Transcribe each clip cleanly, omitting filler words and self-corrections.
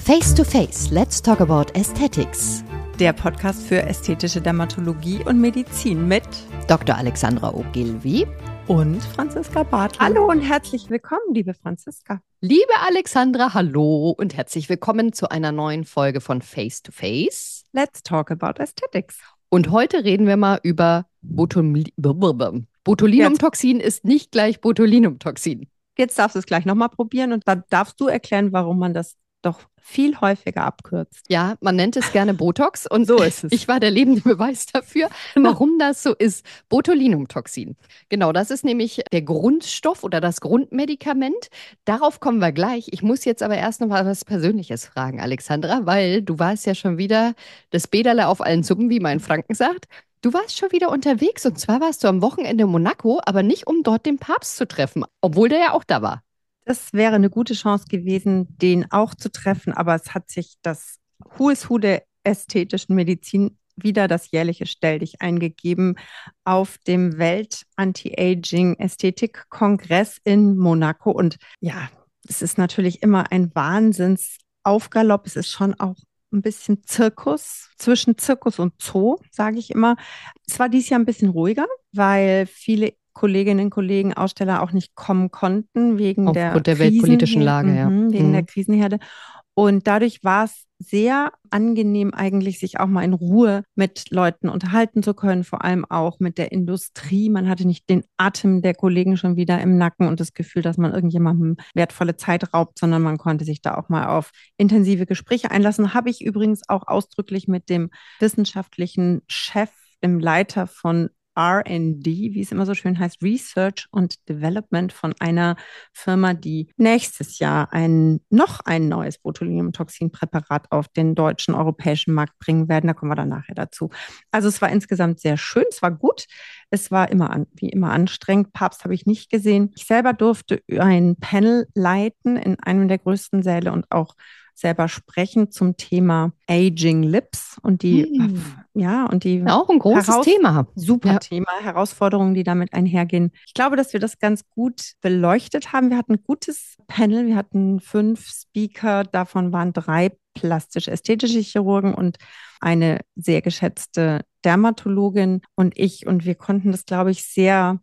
Face to Face, let's talk about aesthetics. Der Podcast für ästhetische Dermatologie und Medizin mit Dr. Alexandra Ogilvy und Franziska Bartl. Hallo und herzlich willkommen, liebe Franziska. Liebe Alexandra, hallo und herzlich willkommen zu einer neuen Folge von Face to Face. Let's talk about aesthetics. Und heute reden wir mal über Botulinumtoxin ist nicht gleich Botulinumtoxin. Jetzt darfst du es gleich nochmal probieren und dann darfst du erklären, warum man das doch viel häufiger abkürzt. Ja, man nennt es gerne Botox und so ist es. Ich war der lebende Beweis dafür, warum das so ist. Botulinumtoxin. Genau, das ist nämlich der Grundstoff oder das Grundmedikament. Darauf kommen wir gleich. Ich muss jetzt aber erst noch mal was Persönliches fragen, Alexandra, weil du warst ja schon wieder das Bäderle auf allen Suppen, wie mein Franken sagt. Du warst schon wieder unterwegs und zwar warst du am Wochenende in Monaco, aber nicht, um dort den Papst zu treffen, obwohl der ja auch da war. Das wäre eine gute Chance gewesen, den auch zu treffen, aber es hat sich das Who is Who der ästhetischen Medizin wieder das jährliche Stell-Dich eingegeben auf dem Welt-Anti-Aging-Ästhetik-Kongress in Monaco. Und ja, es ist natürlich immer ein Wahnsinnsaufgalopp. Es ist schon auch ein bisschen Zirkus, zwischen Zirkus und Zoo, sage ich immer. Es war dieses Jahr ein bisschen ruhiger, weil viele Kolleginnen und Kollegen, Aussteller auch nicht kommen konnten wegen der weltpolitischen Lage, ja. Wegen der Krisenherde. Und dadurch war es sehr angenehm eigentlich, sich auch mal in Ruhe mit Leuten unterhalten zu können, vor allem auch mit der Industrie. Man hatte nicht den Atem der Kollegen schon wieder im Nacken und das Gefühl, dass man irgendjemandem wertvolle Zeit raubt, sondern man konnte sich da auch mal auf intensive Gespräche einlassen. Habe ich übrigens auch ausdrücklich mit dem wissenschaftlichen Chef, dem Leiter von R&D, wie es immer so schön heißt, Research und Development von einer Firma, die nächstes Jahr noch ein neues Botulinumtoxinpräparat auf den deutschen, europäischen Markt bringen werden. Da kommen wir dann nachher dazu. Also es war insgesamt sehr schön, es war gut. Es war wie immer anstrengend. Papst habe ich nicht gesehen. Ich selber durfte ein Panel leiten in einem der größten Säle und auch selber sprechen zum Thema Aging Lips und auch ein großes Thema. Super Thema, Herausforderungen, die damit einhergehen. Ich glaube, dass wir das ganz gut beleuchtet haben. Wir hatten ein gutes Panel, wir hatten 5 Speaker, davon waren 3 plastisch-ästhetische Chirurgen und eine sehr geschätzte Dermatologin und ich. Und wir konnten das, glaube ich, sehr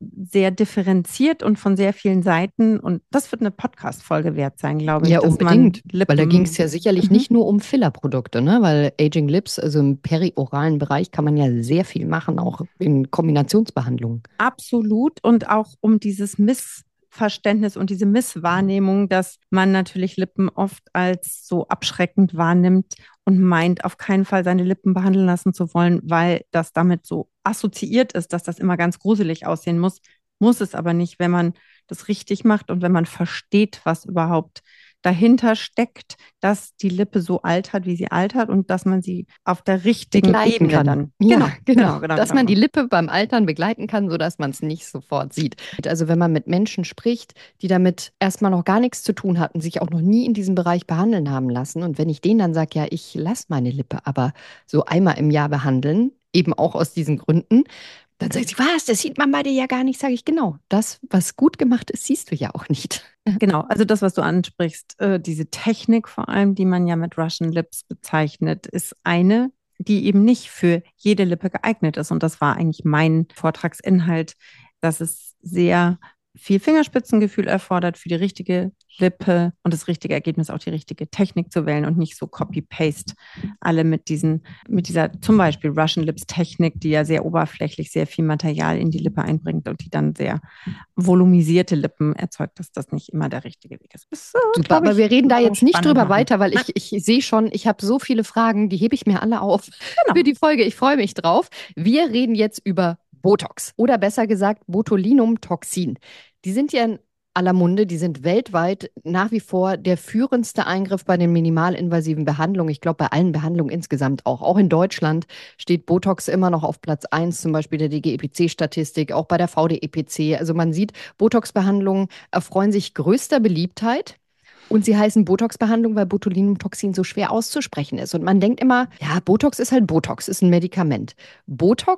differenziert und von sehr vielen Seiten. Und das wird eine Podcast-Folge wert sein, glaube ich. Ja, unbedingt. Weil da ging es ja sicherlich nicht nur um Fillerprodukte, ne? Weil Aging Lips, also im perioralen Bereich, kann man ja sehr viel machen, auch in Kombinationsbehandlungen. Absolut. Und auch um dieses Missverständnis und diese Misswahrnehmung, dass man natürlich Lippen oft als so abschreckend wahrnimmt und meint, auf keinen Fall seine Lippen behandeln lassen zu wollen, weil das damit so assoziiert ist, dass das immer ganz gruselig aussehen muss. Muss es aber nicht, wenn man das richtig macht und wenn man versteht, was überhaupt dahinter steckt, dass die Lippe so altert, wie sie altert und dass man sie auf der richtigen Ebene kann. Dann. Genau. Dass man die Lippe beim Altern begleiten kann, sodass man es nicht sofort sieht. Also wenn man mit Menschen spricht, die damit erstmal noch gar nichts zu tun hatten, sich auch noch nie in diesem Bereich behandeln haben lassen und wenn ich denen dann sage, ja, ich lasse meine Lippe aber so einmal im Jahr behandeln, eben auch aus diesen Gründen, dann sagt sie, was, das sieht man bei dir ja gar nicht. Sage ich, genau, das, was gut gemacht ist, siehst du ja auch nicht. Genau, also das, was du ansprichst, diese Technik vor allem, die man ja mit Russian Lips bezeichnet, ist eine, die eben nicht für jede Lippe geeignet ist. Und das war eigentlich mein Vortragsinhalt, dass es sehr viel Fingerspitzengefühl erfordert für die richtige Lippe und das richtige Ergebnis auch die richtige Technik zu wählen und nicht so Copy-Paste alle mit dieser zum Beispiel Russian Lips Technik, die ja sehr oberflächlich sehr viel Material in die Lippe einbringt und die dann sehr volumisierte Lippen erzeugt, dass das nicht immer der richtige Weg ist. Super, aber wir reden da jetzt nicht drüber weiter, weil ich sehe schon, ich habe so viele Fragen, die hebe ich mir alle auf für die Folge. Ich freue mich drauf. Wir reden jetzt über Botox oder besser gesagt Botulinumtoxin. Die sind ja in aller Munde, die sind weltweit nach wie vor der führendste Eingriff bei den minimalinvasiven Behandlungen. Ich glaube, bei allen Behandlungen insgesamt auch. Auch in Deutschland steht Botox immer noch auf Platz 1, zum Beispiel der DGEPC-Statistik, auch bei der VDEPC. Also man sieht, Botox-Behandlungen erfreuen sich größter Beliebtheit. Und sie heißen Botox-Behandlung, weil Botulinumtoxin so schwer auszusprechen ist. Und man denkt immer, ja, Botox ist halt Botox, ist ein Medikament. Botox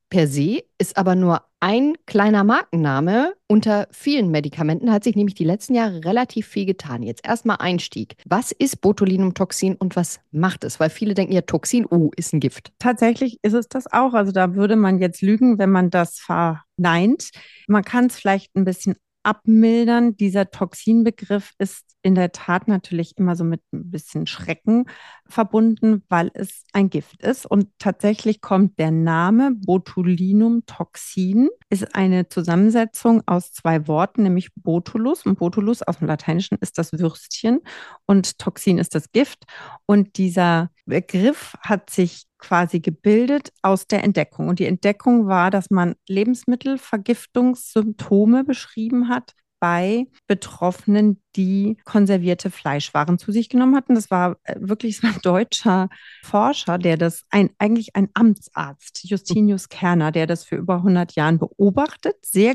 per se ist aber nur ein kleiner Markenname unter vielen Medikamenten, hat sich nämlich die letzten Jahre relativ viel getan. Jetzt erstmal Einstieg. Was ist Botulinumtoxin und was macht es? Weil viele denken ja, Toxin, oh, ist ein Gift. Tatsächlich ist es das auch. Also da würde man jetzt lügen, wenn man das verneint. Man kann es vielleicht ein bisschen abmildern. Dieser Toxinbegriff ist in der Tat natürlich immer so mit ein bisschen Schrecken verbunden, weil es ein Gift ist. Und tatsächlich kommt der Name Botulinumtoxin, ist eine Zusammensetzung aus zwei Worten, nämlich Botulus. Und Botulus aus dem Lateinischen ist das Würstchen und Toxin ist das Gift. Und dieser Begriff hat sich quasi gebildet aus der Entdeckung. Und die Entdeckung war, dass man Lebensmittelvergiftungssymptome beschrieben hat bei Betroffenen, die konservierte Fleischwaren zu sich genommen hatten. Das war wirklich so ein deutscher Forscher, der das, eigentlich ein Amtsarzt, Justinius Kerner, der das für über 100 Jahren beobachtet, sehr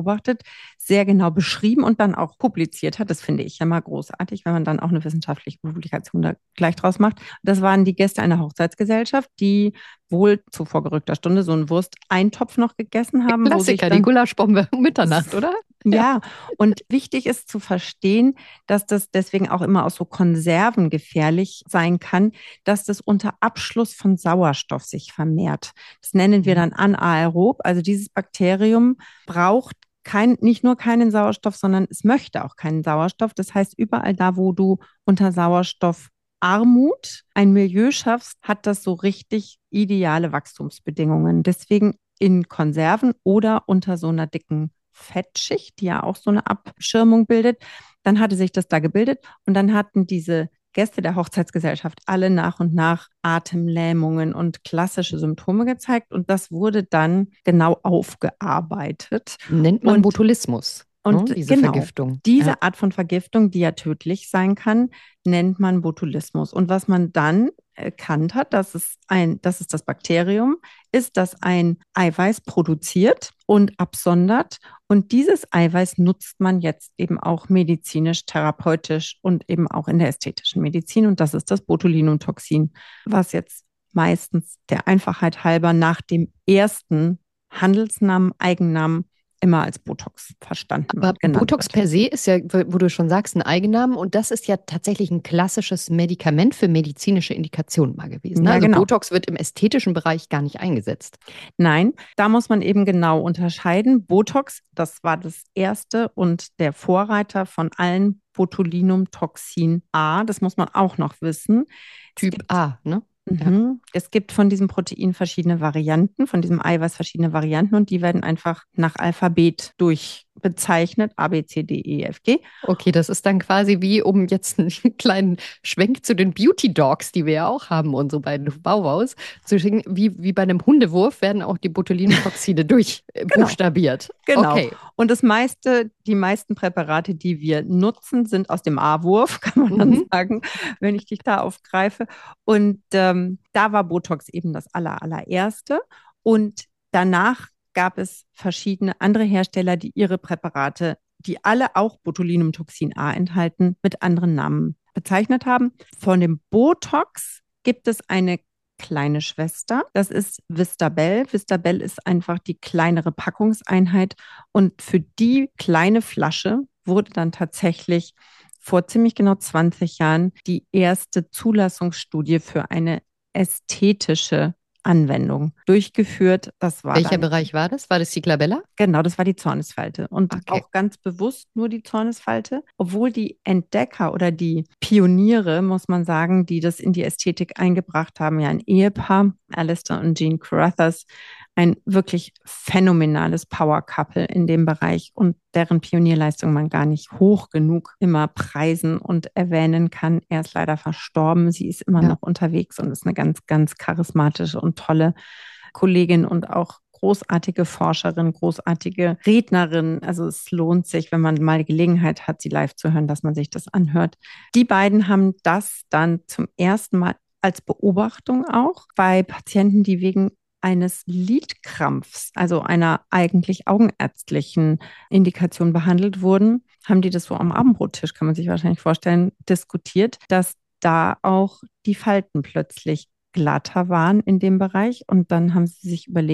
genau beschrieben und dann auch publiziert hat. Das finde ich ja mal großartig, wenn man dann auch eine wissenschaftliche Publikation da gleich draus macht. Das waren die Gäste einer Hochzeitsgesellschaft, die wohl zu vorgerückter Stunde so einen Wursteintopf noch gegessen haben. Klassiker, die Gulaschbombe um Mitternacht, oder? Ja, und wichtig ist zu verstehen, dass das deswegen auch immer aus so Konserven gefährlich sein kann, dass das unter Abschluss von Sauerstoff sich vermehrt. Das nennen wir dann anaerob. Also dieses Bakterium braucht nicht nur keinen Sauerstoff, sondern es möchte auch keinen Sauerstoff. Das heißt, überall da, wo du unter Sauerstoffarmut ein Milieu schaffst, hat das so richtig ideale Wachstumsbedingungen. Deswegen in Konserven oder unter so einer dicken Fettschicht, die ja auch so eine Abschirmung bildet. Dann hatte sich das da gebildet und dann hatten diese Gäste der Hochzeitsgesellschaft alle nach und nach Atemlähmungen und klassische Symptome gezeigt und das wurde dann genau aufgearbeitet. Nennt man Botulismus. Und diese Vergiftung. Diese Art von Vergiftung, die ja tödlich sein kann, nennt man Botulismus. Und was man dann erkannt hat, dass es das Bakterium ist, das ein Eiweiß produziert und absondert. Und dieses Eiweiß nutzt man jetzt eben auch medizinisch, therapeutisch und eben auch in der ästhetischen Medizin. Und das ist das Botulinumtoxin, was jetzt meistens der Einfachheit halber nach dem ersten Handelsnamen, Eigennamen immer als Botox verstanden Aber und genannt Botox wird. per se ist ja, wo du schon sagst, ein Eigennamen und das ist ja tatsächlich ein klassisches Medikament für medizinische Indikationen mal gewesen. Ne? Ja, Also genau. Botox wird im ästhetischen Bereich gar nicht eingesetzt. Nein, da muss man eben genau unterscheiden. Botox, das war das erste und der Vorreiter von allen Botulinumtoxin A. Das muss man auch noch wissen. Typ A, ne? Es gibt von diesem Protein verschiedene Varianten, von diesem Eiweiß verschiedene Varianten und die werden einfach nach Alphabet durchbezeichnet, A, B, C, D, E, F, G. Okay, das ist dann quasi wie, um jetzt einen kleinen Schwenk zu den Beauty Dogs, die wir ja auch haben, unsere beiden Bauwaus, zu schicken, wie bei einem Hundewurf werden auch die Botulinumtoxine durchbuchstabiert. Genau. Okay. Und die meisten Präparate, die wir nutzen, sind aus dem A-Wurf, kann man dann sagen, wenn ich dich da aufgreife. Und da war Botox eben das allererste. Und danach gab es verschiedene andere Hersteller, die ihre Präparate, die alle auch Botulinumtoxin A enthalten, mit anderen Namen bezeichnet haben. Von dem Botox gibt es eine kleine Schwester. Das ist Vistabel. Vistabel ist einfach die kleinere Packungseinheit. Und für die kleine Flasche wurde dann tatsächlich vor ziemlich genau 20 Jahren die erste Zulassungsstudie für eine ästhetische Anwendung durchgeführt. Welcher Bereich war das? War das die Glabella? Genau, das war die Zornesfalte. Und auch ganz bewusst nur die Zornesfalte, obwohl die Entdecker oder die Pioniere, muss man sagen, die das in die Ästhetik eingebracht haben, ja ein Ehepaar, Alistair und Jean Carruthers, ein wirklich phänomenales Power-Couple in dem Bereich und deren Pionierleistung man gar nicht hoch genug immer preisen und erwähnen kann. Er ist leider verstorben. Sie ist immer noch unterwegs und ist eine ganz, ganz charismatische und tolle Kollegin und auch großartige Forscherin, großartige Rednerin. Also es lohnt sich, wenn man mal die Gelegenheit hat, sie live zu hören, dass man sich das anhört. Die beiden haben das dann zum ersten Mal als Beobachtung auch bei Patienten, die wegen eines Lidkrampfs, also einer eigentlich augenärztlichen Indikation behandelt wurden, haben die das so am Abendbrottisch, kann man sich wahrscheinlich vorstellen, diskutiert, dass da auch die Falten plötzlich glatter waren in dem Bereich. Und dann haben sie sich überlegt,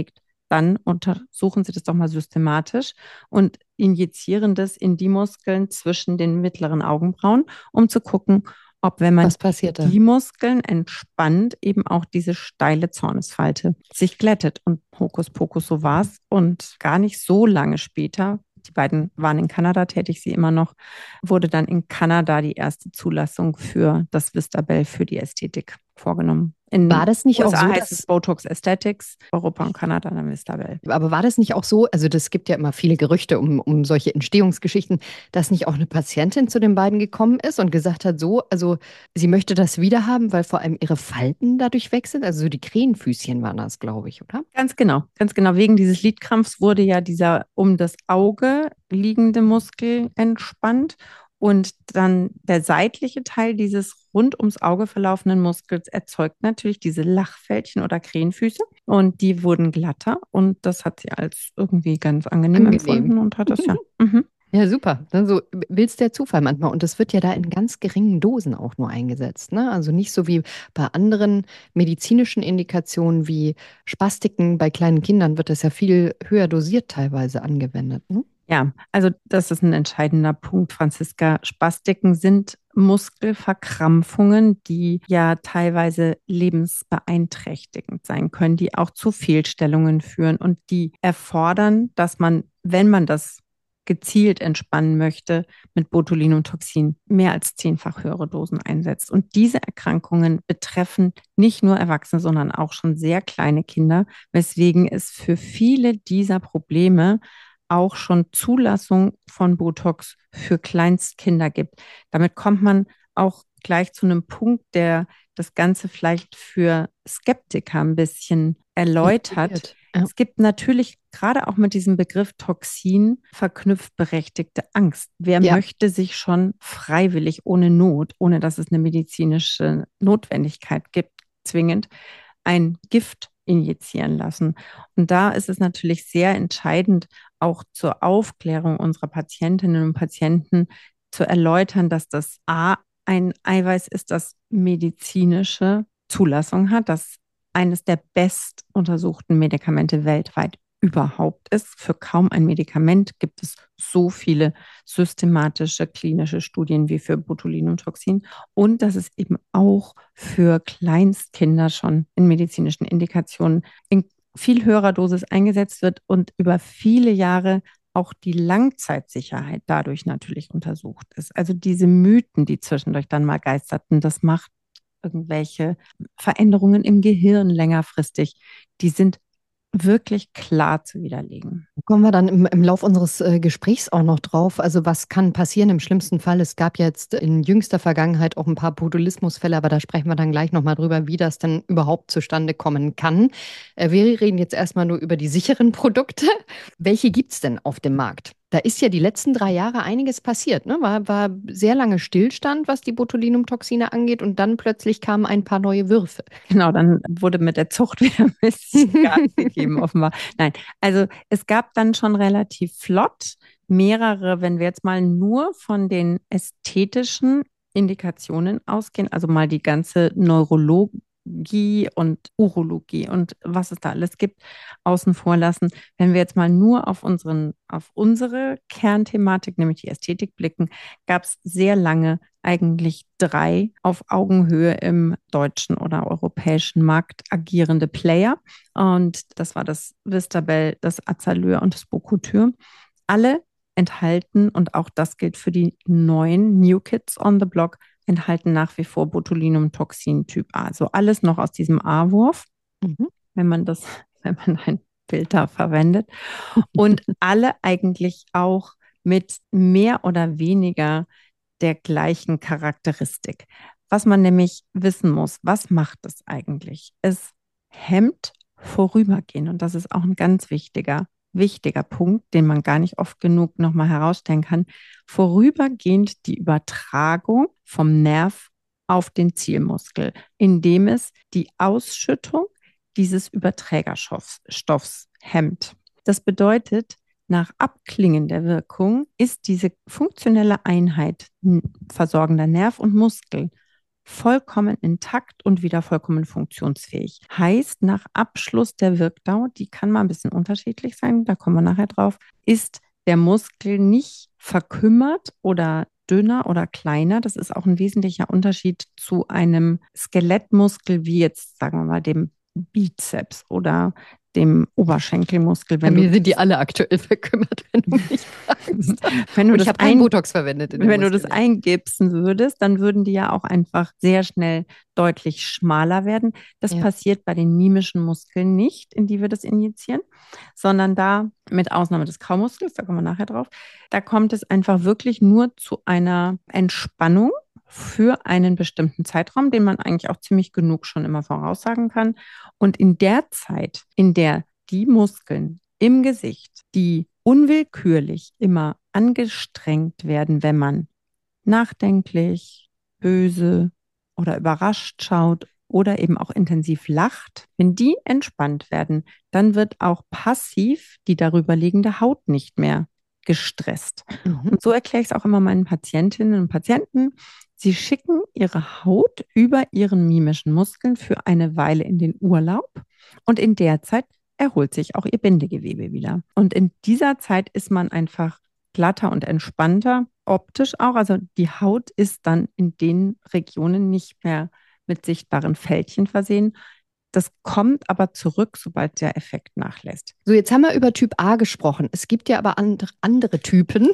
dann untersuchen Sie das doch mal systematisch und injizieren das in die Muskeln zwischen den mittleren Augenbrauen, um zu gucken, ob, wenn man Was passiert da? die Muskeln entspannt, eben auch diese steile Zornesfalte sich glättet. Und Hokuspokus, so war's. Und gar nicht so lange später, die beiden waren in Kanada tätig, sie immer noch, wurde dann in Kanada die erste Zulassung für das Vistabel für die Ästhetik vorgenommen. War In das nicht auch USA so, heißt es dass Botox Aesthetics, Europa und Kanada dann Vistabel. Aber war das nicht auch so, also das gibt ja immer viele Gerüchte um solche Entstehungsgeschichten, dass nicht auch eine Patientin zu den beiden gekommen ist und gesagt hat, so, also sie möchte das wieder haben, weil vor allem ihre Falten dadurch weg sind? Also so die Krähenfüßchen waren das, glaube ich, oder? Ganz genau, ganz genau. Wegen dieses Lidkrampfs wurde ja dieser um das Auge liegende Muskel entspannt und dann der seitliche Teil dieses rund ums Auge verlaufenden Muskels erzeugt natürlich diese Lachfältchen oder Krähenfüße und die wurden glatter und das hat sie als irgendwie ganz angenehm Angenehm. empfunden und hat das ja. Mhm. Ja, super. Ne, so will's der Zufall manchmal. Und das wird ja da in ganz geringen Dosen auch nur eingesetzt. Ne? Also nicht so wie bei anderen medizinischen Indikationen wie Spastiken. Bei kleinen Kindern wird das ja viel höher dosiert teilweise angewendet. Ne? Ja, also das ist ein entscheidender Punkt, Franziska. Spastiken sind Muskelverkrampfungen, die ja teilweise lebensbeeinträchtigend sein können, die auch zu Fehlstellungen führen und die erfordern, dass man, wenn man das gezielt entspannen möchte, mit Botulinumtoxin mehr als 10-fach höhere Dosen einsetzt. Und diese Erkrankungen betreffen nicht nur Erwachsene, sondern auch schon sehr kleine Kinder, weswegen es für viele dieser Probleme auch schon Zulassung von Botox für Kleinstkinder gibt. Damit kommt man auch gleich zu einem Punkt, der das Ganze vielleicht für Skeptiker ein bisschen erläutert. Motiviert. Ja. Es gibt natürlich gerade auch mit diesem Begriff Toxin verknüpft berechtigte Angst. Wer Ja. möchte sich schon freiwillig ohne Not, ohne dass es eine medizinische Notwendigkeit gibt, zwingend ein Gift injizieren lassen? Und da ist es natürlich sehr entscheidend, auch zur Aufklärung unserer Patientinnen und Patienten zu erläutern, dass das A ein Eiweiß ist, das medizinische Zulassung hat, das eines der best untersuchten Medikamente weltweit überhaupt ist. Für kaum ein Medikament gibt es so viele systematische klinische Studien wie für Botulinumtoxin und dass es eben auch für Kleinstkinder schon in medizinischen Indikationen in viel höherer Dosis eingesetzt wird und über viele Jahre auch die Langzeitsicherheit dadurch natürlich untersucht ist. Also diese Mythen, die zwischendurch dann mal geisterten, das macht irgendwelche Veränderungen im Gehirn längerfristig, die sind wirklich klar zu widerlegen. Kommen wir dann im Lauf unseres Gesprächs auch noch drauf. Also was kann passieren im schlimmsten Fall? Es gab jetzt in jüngster Vergangenheit auch ein paar Botulismusfälle, aber da sprechen wir dann gleich nochmal drüber, wie das denn überhaupt zustande kommen kann. Wir reden jetzt erstmal nur über die sicheren Produkte. Welche gibt es denn auf dem Markt? Da ist ja die letzten 3 Jahre einiges passiert. Ne? War sehr lange Stillstand, was die Botulinumtoxine angeht, und dann plötzlich kamen ein paar neue Würfe. Genau, dann wurde mit der Zucht wieder ein bisschen Gas gegeben, offenbar. Nein, also es gab dann schon relativ flott mehrere, wenn wir jetzt mal nur von den ästhetischen Indikationen ausgehen, also mal die ganze Neurologie und Urologie und was es da alles gibt, außen vor lassen. Wenn wir jetzt mal nur auf unsere Kernthematik, nämlich die Ästhetik blicken, gab es sehr lange eigentlich 3 auf Augenhöhe im deutschen oder europäischen Markt agierende Player. Und das war das Vistabel, das Azalea und das Bokutyr. Alle enthalten, und auch das gilt für die neuen New Kids on the Block, enthalten nach wie vor Botulinumtoxin Typ A. Also alles noch aus diesem A-Wurf, Mhm. wenn man ein Filter verwendet. Und alle eigentlich auch mit mehr oder weniger der gleichen Charakteristik. Was man nämlich wissen muss, was macht es eigentlich? Es hemmt Vorübergehen und das ist auch ein ganz wichtiger Punkt, den man gar nicht oft genug nochmal herausstellen kann. Vorübergehend die Übertragung vom Nerv auf den Zielmuskel, indem es die Ausschüttung dieses Überträgerstoffs hemmt. Das bedeutet, nach Abklingen der Wirkung ist diese funktionelle Einheit versorgender Nerv und Muskel vollkommen intakt und wieder vollkommen funktionsfähig. Heißt, nach Abschluss der Wirkdauer, die kann mal ein bisschen unterschiedlich sein, da kommen wir nachher drauf, ist der Muskel nicht verkümmert oder dünner oder kleiner. Das ist auch ein wesentlicher Unterschied zu einem Skelettmuskel, wie jetzt, sagen wir mal, dem Bizeps oder dem Oberschenkelmuskel. Bei mir sind die alle aktuell verkümmert, wenn du mich fragst. Wenn du Und ich habe keinen Botox verwendet. Wenn du das eingipsen würdest, dann würden die ja auch einfach sehr schnell deutlich schmaler werden. Das passiert bei den mimischen Muskeln nicht, in die wir das injizieren, sondern da, mit Ausnahme des Kaumuskels, da kommen wir nachher drauf, da kommt es einfach wirklich nur zu einer Entspannung für einen bestimmten Zeitraum, den man eigentlich auch ziemlich genug schon immer voraussagen kann. Und in der Zeit, in der die Muskeln im Gesicht, die unwillkürlich immer angestrengt werden, wenn man nachdenklich, böse oder überrascht schaut oder eben auch intensiv lacht, wenn die entspannt werden, dann wird auch passiv die darüber liegende Haut nicht mehr gestresst. Und so erkläre ich es auch immer meinen Patientinnen und Patienten. Sie schicken ihre Haut über ihren mimischen Muskeln für eine Weile in den Urlaub und in der Zeit erholt sich auch ihr Bindegewebe wieder. Und in dieser Zeit ist man einfach glatter und entspannter, optisch auch. Also die Haut ist dann in den Regionen nicht mehr mit sichtbaren Fältchen versehen. Das kommt aber zurück, sobald der Effekt nachlässt. So, jetzt haben wir über Typ A gesprochen. Es gibt ja aber andere Typen.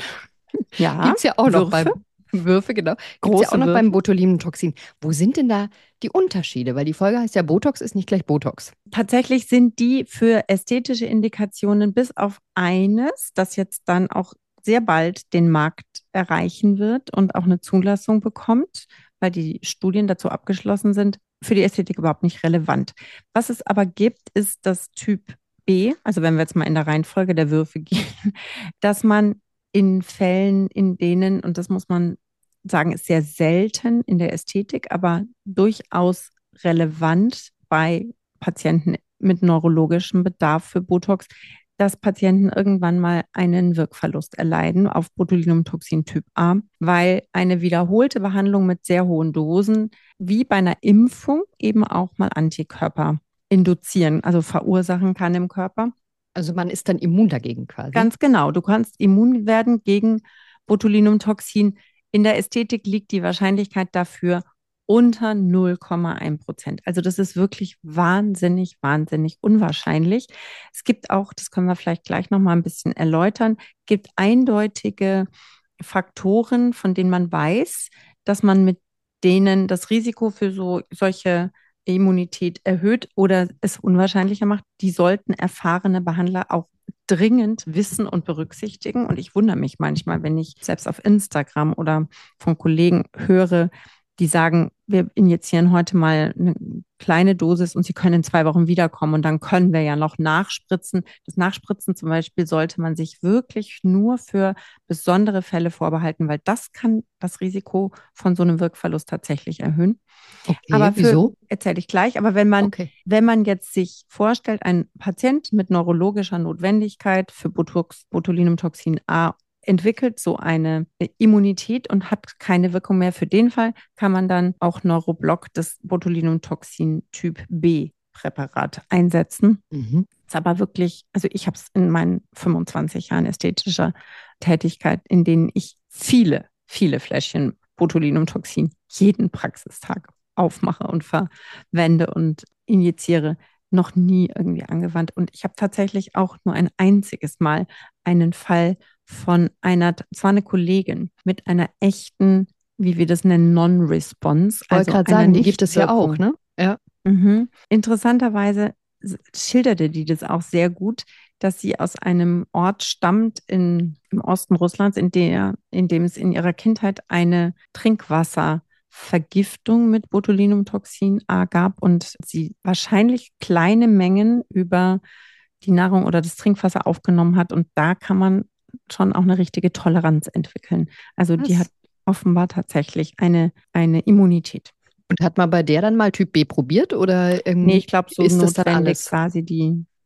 Ja, gibt es ja auch noch beim Würfe, genau. Gibt es ja auch noch beim Botulinumtoxin. Wo sind denn da die Unterschiede? Weil die Folge heißt ja, Botox ist nicht gleich Botox. Tatsächlich sind die für ästhetische Indikationen bis auf eines, das jetzt dann auch sehr bald den Markt erreichen wird und auch eine Zulassung bekommt, weil die Studien dazu abgeschlossen sind, für die Ästhetik überhaupt nicht relevant. Was es aber gibt, ist das Typ B, also wenn wir jetzt mal in der Reihenfolge der Würfe gehen, dass man in Fällen, in denen, und das muss man sagen, ist sehr selten in der Ästhetik, aber durchaus relevant bei Patienten mit neurologischem Bedarf für Botox, dass Patienten irgendwann mal einen Wirkverlust erleiden auf Botulinumtoxin Typ A, weil eine wiederholte Behandlung mit sehr hohen Dosen, wie bei einer Impfung, eben auch mal Antikörper induzieren, also verursachen kann im Körper. Also man ist dann immun dagegen quasi. Ganz genau. Du kannst immun werden gegen Botulinumtoxin. In der Ästhetik liegt die Wahrscheinlichkeit dafür unter 0,1%. Also das ist wirklich wahnsinnig, wahnsinnig unwahrscheinlich. Es gibt auch, das können wir vielleicht gleich noch mal ein bisschen erläutern, gibt eindeutige Faktoren, von denen man weiß, dass man mit denen das Risiko für solche Immunität erhöht oder es unwahrscheinlicher macht. Die sollten erfahrene Behandler auch dringend wissen und berücksichtigen. Und ich wundere mich manchmal, wenn ich selbst auf Instagram oder von Kollegen höre, die sagen, wir injizieren heute mal eine kleine Dosis und sie können in 2 Wochen wiederkommen und dann können wir ja noch nachspritzen. Das Nachspritzen zum Beispiel sollte man sich wirklich nur für besondere Fälle vorbehalten, weil das kann das Risiko von so einem Wirkverlust tatsächlich erhöhen. Okay, aber wieso? Erzähle ich gleich. Aber wenn man jetzt sich vorstellt, ein Patient mit neurologischer Notwendigkeit für Botulinumtoxin A entwickelt so eine Immunität und hat keine Wirkung mehr. Für den Fall kann man dann auch Neuroblock, das Botulinumtoxin Typ B Präparat einsetzen. Ist aber wirklich, also ich habe es in meinen 25 Jahren ästhetischer Tätigkeit, in denen ich viele, viele Fläschchen Botulinumtoxin jeden Praxistag aufmache und verwende und injiziere, noch nie irgendwie angewandt. Und ich habe tatsächlich auch nur ein einziges Mal einen Fall von es war eine Kollegin mit einer echten, wie wir das nennen, Non-Response. Ich wollte gerade sagen, die gibt es ja auch, ne? Ja. Interessanterweise schilderte die das auch sehr gut, dass sie aus einem Ort stammt im Osten Russlands, in dem es in ihrer Kindheit eine Trinkwasservergiftung mit Botulinumtoxin A gab und sie wahrscheinlich kleine Mengen über die Nahrung oder das Trinkwasser aufgenommen hat. Und da kann man schon auch eine richtige Toleranz entwickeln. Also die hat offenbar tatsächlich eine Immunität. Und hat man bei der dann mal Typ B probiert oder nee, ich glaube, so ist das notwendig dann alles? quasi die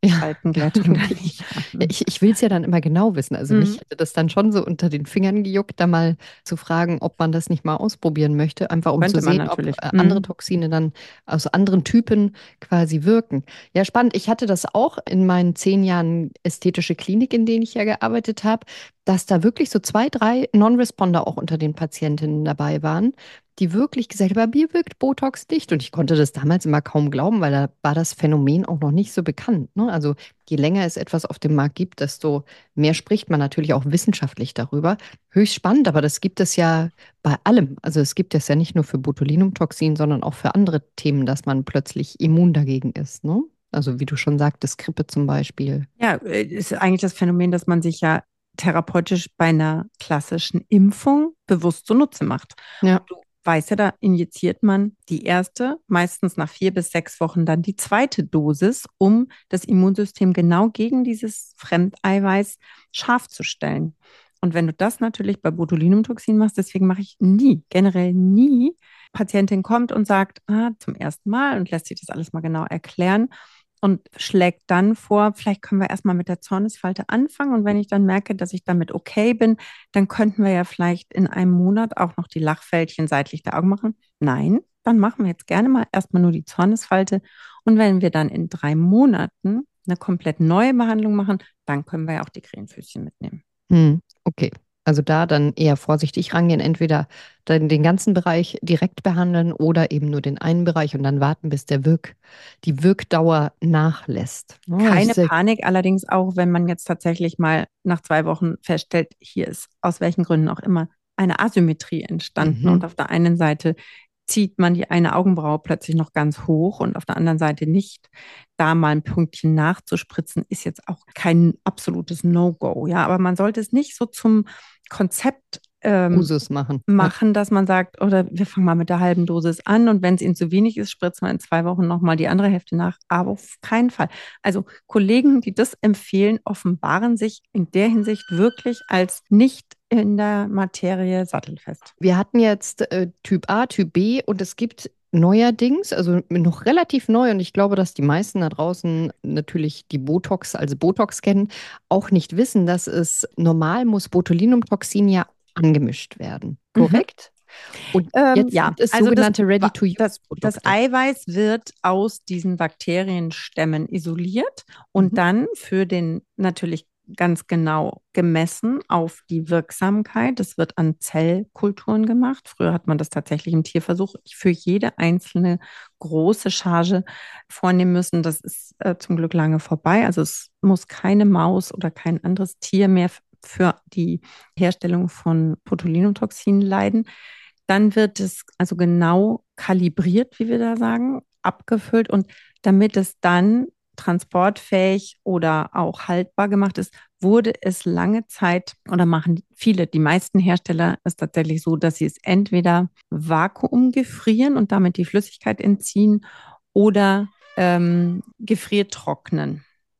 Spaltenglättung da nicht haben. Ich will es ja dann immer genau wissen. Also mich hätte das dann schon so unter den Fingern gejuckt, da mal zu fragen, ob man das nicht mal ausprobieren möchte, einfach um Könnte zu man sehen, ob natürlich. andere Toxine dann aus anderen Typen quasi wirken. Ja, spannend. Ich hatte das auch in meinen 10 Jahren ästhetische Klinik, in denen ich ja gearbeitet habe, dass da wirklich so 2, 3 Non-Responder auch unter den Patientinnen dabei waren, die wirklich gesagt haben, bei mir wirkt Botox nicht. Und ich konnte das damals immer kaum glauben, weil da war das Phänomen auch noch nicht so bekannt. Ne? Also je länger es etwas auf dem Markt gibt, desto mehr spricht man natürlich auch wissenschaftlich darüber. Höchst spannend, aber das gibt es ja bei allem. Also es gibt es ja nicht nur für Botulinumtoxin, sondern auch für andere Themen, dass man plötzlich immun dagegen ist. Ne? Also wie du schon sagtest, Grippe zum Beispiel. Ja, ist eigentlich das Phänomen, dass man sich ja therapeutisch bei einer klassischen Impfung bewusst zunutze macht. Ja. Du weißt ja, da injiziert man die erste, meistens nach 4 bis 6 Wochen dann die zweite Dosis, um das Immunsystem genau gegen dieses Fremdeiweiß scharf zu stellen. Und wenn du das natürlich bei Botulinumtoxin machst, deswegen mache ich nie, generell nie, Patientin kommt und sagt, zum ersten Mal und lässt sich das alles mal genau erklären und schlägt dann vor, vielleicht können wir erstmal mit der Zornesfalte anfangen und wenn ich dann merke, dass ich damit okay bin, dann könnten wir ja vielleicht in einem Monat auch noch die Lachfältchen seitlich der Augen machen. Nein, dann machen wir jetzt gerne mal erstmal nur die Zornesfalte und wenn wir dann in 3 Monaten eine komplett neue Behandlung machen, dann können wir ja auch die Krähenfüßchen mitnehmen. Okay. Also da dann eher vorsichtig rangehen, entweder dann den ganzen Bereich direkt behandeln oder eben nur den einen Bereich und dann warten, bis die Wirkdauer nachlässt. Oh, Keine Panik, allerdings auch, wenn man jetzt tatsächlich mal nach 2 Wochen feststellt, hier ist aus welchen Gründen auch immer eine Asymmetrie entstanden und auf der einen Seite zieht man die eine Augenbraue plötzlich noch ganz hoch und auf der anderen Seite nicht. Da mal ein Pünktchen nachzuspritzen, ist jetzt auch kein absolutes No-Go, ja, aber man sollte es nicht so zum Konzept Usus machen. machen, dass man sagt, oder wir fangen mal mit der halben Dosis an und wenn es ihnen zu wenig ist, spritzen wir in 2 Wochen nochmal die andere Hälfte nach. Aber auf keinen Fall. Also Kollegen, die das empfehlen, offenbaren sich in der Hinsicht wirklich als nicht in der Materie sattelfest. Wir hatten jetzt Typ A, Typ B und es gibt neuerdings, also noch relativ neu, und ich glaube, dass die meisten da draußen natürlich die Botox als Botox kennen, auch nicht wissen, dass es normal muss Botulinumtoxin ja angemischt werden. Korrekt? Und jetzt Ja, gibt es also das Ready-to-Use-Produkte. Eiweiß wird aus diesen Bakterienstämmen isoliert und dann für den natürlich ganz genau gemessen auf die Wirksamkeit. Das wird an Zellkulturen gemacht. Früher hat man das tatsächlich im Tierversuch für jede einzelne große Charge vornehmen müssen. Das ist zum Glück lange vorbei. Also es muss keine Maus oder kein anderes Tier mehr für die Herstellung von Botulinumtoxin leiden. Dann wird es also genau kalibriert, wie wir da sagen, abgefüllt und damit es dann transportfähig oder auch haltbar gemacht ist, wurde es lange Zeit oder machen viele, die meisten Hersteller es tatsächlich so, dass sie es entweder vakuumgefrieren und damit die Flüssigkeit entziehen oder gefriertrocknen.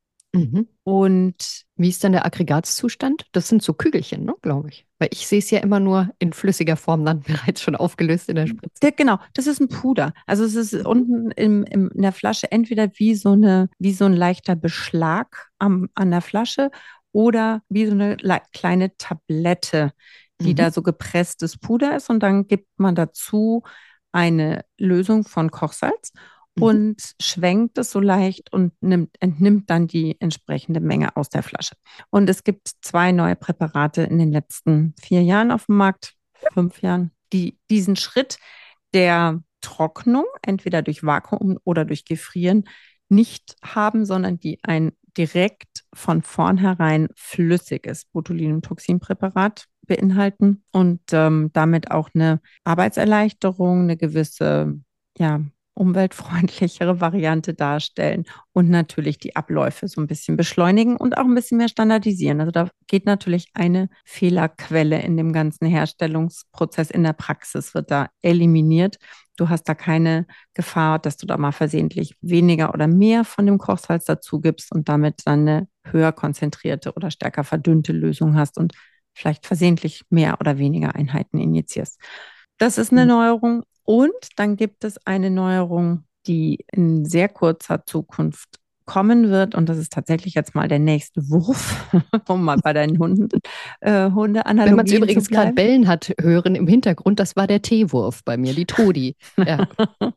Und wie ist dann der Aggregatzustand? Das sind so Kügelchen, ne, glaube ich. Weil ich sehe es ja immer nur in flüssiger Form dann bereits schon aufgelöst in der Spritze. Genau, das ist ein Puder. Also es ist unten in der Flasche entweder wie so ein leichter Beschlag an der Flasche oder wie so eine kleine Tablette, die da so gepresstes Puder ist. Und dann gibt man dazu eine Lösung von Kochsalz und schwenkt es so leicht und entnimmt dann die entsprechende Menge aus der Flasche. Und es gibt 2 neue Präparate in den letzten 4 Jahren auf dem Markt, 5 Jahren, die diesen Schritt der Trocknung, entweder durch Vakuum oder durch Gefrieren, nicht haben, sondern die ein direkt von vornherein flüssiges Botulinumtoxinpräparat beinhalten und damit auch eine Arbeitserleichterung, eine gewisse, ja, umweltfreundlichere Variante darstellen und natürlich die Abläufe so ein bisschen beschleunigen und auch ein bisschen mehr standardisieren. Also da geht natürlich eine Fehlerquelle in dem ganzen Herstellungsprozess in der Praxis, wird da eliminiert. Du hast da keine Gefahr, dass du da mal versehentlich weniger oder mehr von dem Kochsalz dazu gibst und damit dann eine höher konzentrierte oder stärker verdünnte Lösung hast und vielleicht versehentlich mehr oder weniger Einheiten injizierst. Das ist eine Neuerung. Und dann gibt es eine Neuerung, die in sehr kurzer Zukunft kommen wird, und das ist tatsächlich jetzt mal der nächste Wurf, um mal bei deinen Hunde-Analogien Wenn man es übrigens zu gerade bleiben. bellen hat hören im Hintergrund, das war der Teewurf bei mir, die Todi. Ja.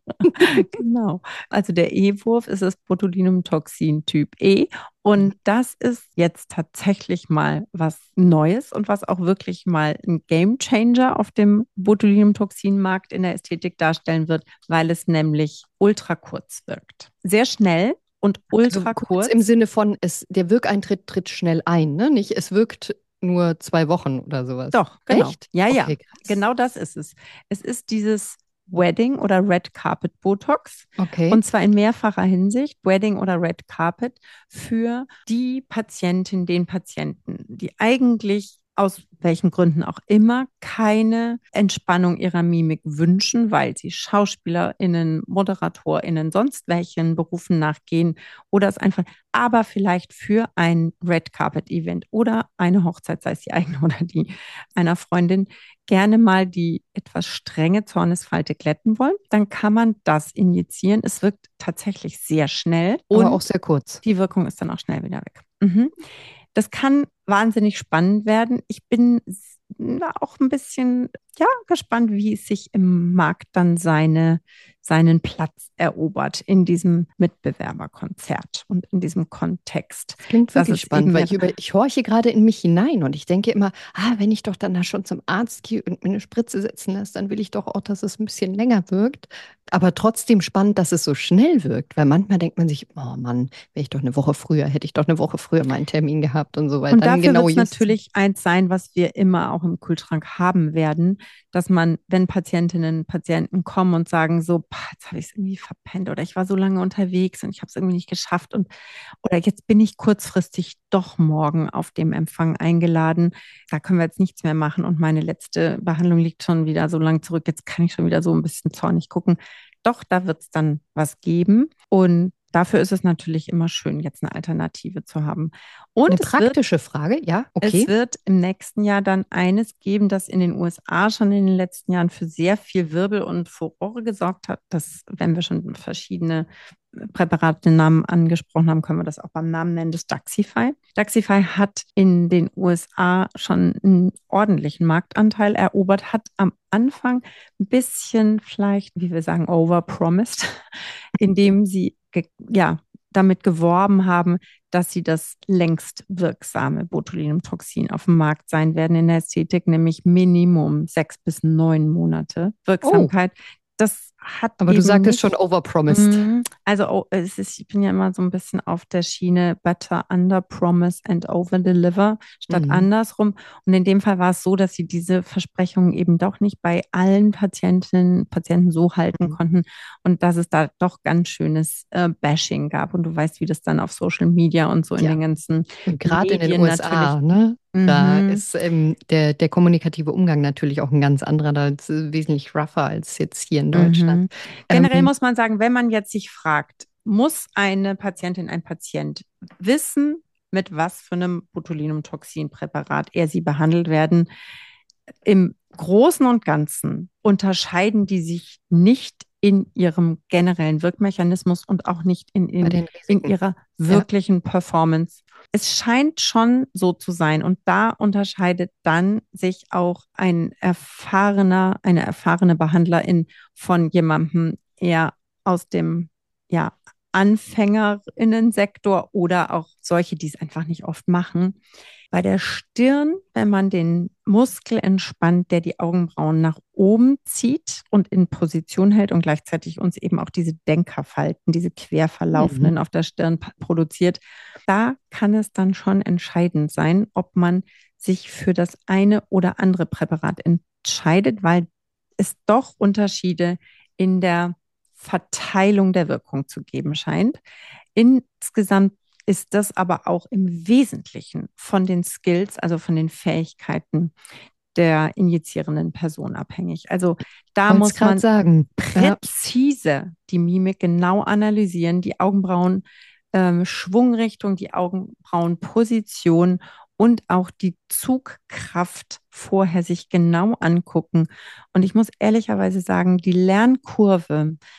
Genau. Also der E-Wurf ist das Botulinumtoxin Typ E. Und das ist jetzt tatsächlich mal was Neues und was auch wirklich mal ein Gamechanger auf dem Botulinumtoxinmarkt in der Ästhetik darstellen wird, weil es nämlich ultra kurz wirkt. Sehr schnell und Also ultra kurz im kurz. Sinne von, der Wirkeintritt tritt schnell ein, ne? Nicht, es wirkt nur 2 Wochen oder sowas. Doch, genau. Echt? Ja, ja, Okay, krass. genau das ist es. Es ist dieses Wedding oder Red Carpet Botox, Okay. und zwar in mehrfacher Hinsicht, Wedding oder Red Carpet, für die Patientin, den Patienten, die eigentlich aus welchen Gründen auch immer keine Entspannung ihrer Mimik wünschen, weil sie SchauspielerInnen, ModeratorInnen, sonst welchen Berufen nachgehen oder es einfach, aber vielleicht für ein Red Carpet Event oder eine Hochzeit, sei es die eigene oder die einer Freundin, gerne mal die etwas strenge Zornesfalte glätten wollen, dann kann man das injizieren. Es wirkt tatsächlich sehr schnell Aber auch und sehr kurz. die Wirkung ist dann auch schnell wieder weg. Mhm. Das kann wahnsinnig spannend werden. Ich bin auch ein bisschen, ja, gespannt, wie es sich im Markt dann seinen Platz erobert in diesem Mitbewerberkonzert und in diesem Kontext. Das klingt Dass wirklich es spannend, eben weil mehr, ich horche gerade in mich hinein und ich denke immer, wenn ich doch dann da schon zum Arzt gehe und mir eine Spritze setzen lasse, dann will ich doch auch, dass es ein bisschen länger wirkt. Aber trotzdem spannend, dass es so schnell wirkt, weil manchmal denkt man sich, oh Mann, wäre ich doch eine Woche früher, hätte ich doch eine Woche früher meinen Termin gehabt und so, weil und dann dafür wird genau es just. natürlich eins sein, was wir immer auch im Kühlschrank haben werden, dass man, wenn Patientinnen und Patienten kommen und sagen so, jetzt habe ich es irgendwie verpennt oder ich war so lange unterwegs und ich habe es irgendwie nicht geschafft und oder jetzt bin ich kurzfristig doch morgen auf dem Empfang eingeladen, da können wir jetzt nichts mehr machen und meine letzte Behandlung liegt schon wieder so lang zurück, jetzt kann ich schon wieder so ein bisschen zornig gucken. Doch, da wird es dann was geben, und dafür ist es natürlich immer schön, jetzt eine Alternative zu haben. Eine Und praktische Frage, ja, es okay. wird im nächsten Jahr dann eines geben, das in den USA schon in den letzten Jahren für sehr viel Wirbel und Furore gesorgt hat. Das, wenn wir schon verschiedene Präparate Namen angesprochen haben, können wir das auch beim Namen nennen, das Daxxify. Daxxify hat in den USA schon einen ordentlichen Marktanteil erobert, hat am Anfang ein bisschen vielleicht, wie wir sagen, overpromised, indem sie ja, damit geworben haben, dass sie das längst wirksame Botulinumtoxin auf dem Markt sein werden in der Ästhetik, nämlich Minimum 6 bis 9 Monate Oh, Wirksamkeit. Das hat aber du eben sagtest schon nicht. overpromised. Also ich bin ja immer so ein bisschen auf der Schiene better under promise and over deliver statt Mhm. andersrum. Und in dem Fall war es so, dass sie diese Versprechungen eben doch nicht bei allen Patientinnen, Patienten so halten Mhm. konnten und dass es da doch ganz schönes Bashing gab. Und du weißt, wie das dann auf Social Media und so in Ja, den ganzen und gerade in den Medien USA, natürlich. ne? Da Mhm. ist der kommunikative Umgang natürlich auch ein ganz anderer, da ist wesentlich rougher als jetzt hier in Deutschland. Mhm. Generell Ähm, muss man sagen, wenn man jetzt sich fragt, muss eine Patientin, ein Patient wissen, mit was für einem Botulinumtoxinpräparat er sie behandelt werden? Im Großen und Ganzen unterscheiden die sich nicht in ihrem generellen Wirkmechanismus und auch nicht bei den in Risiken. ihrer Ja. wirklichen Performance. Es scheint schon so zu sein, und da unterscheidet dann sich auch eine erfahrene Behandlerin von jemandem eher aus dem, ja, Anfängerinnensektor oder auch solche, die es einfach nicht oft machen. Bei der Stirn, wenn man den Muskel entspannt, der die Augenbrauen nach oben zieht und in Position hält und gleichzeitig uns eben auch diese Denkerfalten, diese quer Mhm. verlaufenden auf der Stirn produziert, da kann es dann schon entscheidend sein, ob man sich für das eine oder andere Präparat entscheidet, weil es doch Unterschiede in der Verteilung der Wirkung zu geben scheint. Insgesamt ist das aber auch im Wesentlichen von den Skills, also von den Fähigkeiten der injizierenden Person abhängig. Also da Wollte es muss gerade man sagen. Ja. präzise die Mimik genau analysieren, die Augenbrauen Schwungrichtung, die Augenbrauenposition und auch die Zugkraft vorher sich genau angucken. Und ich muss ehrlicherweise sagen, die Lernkurve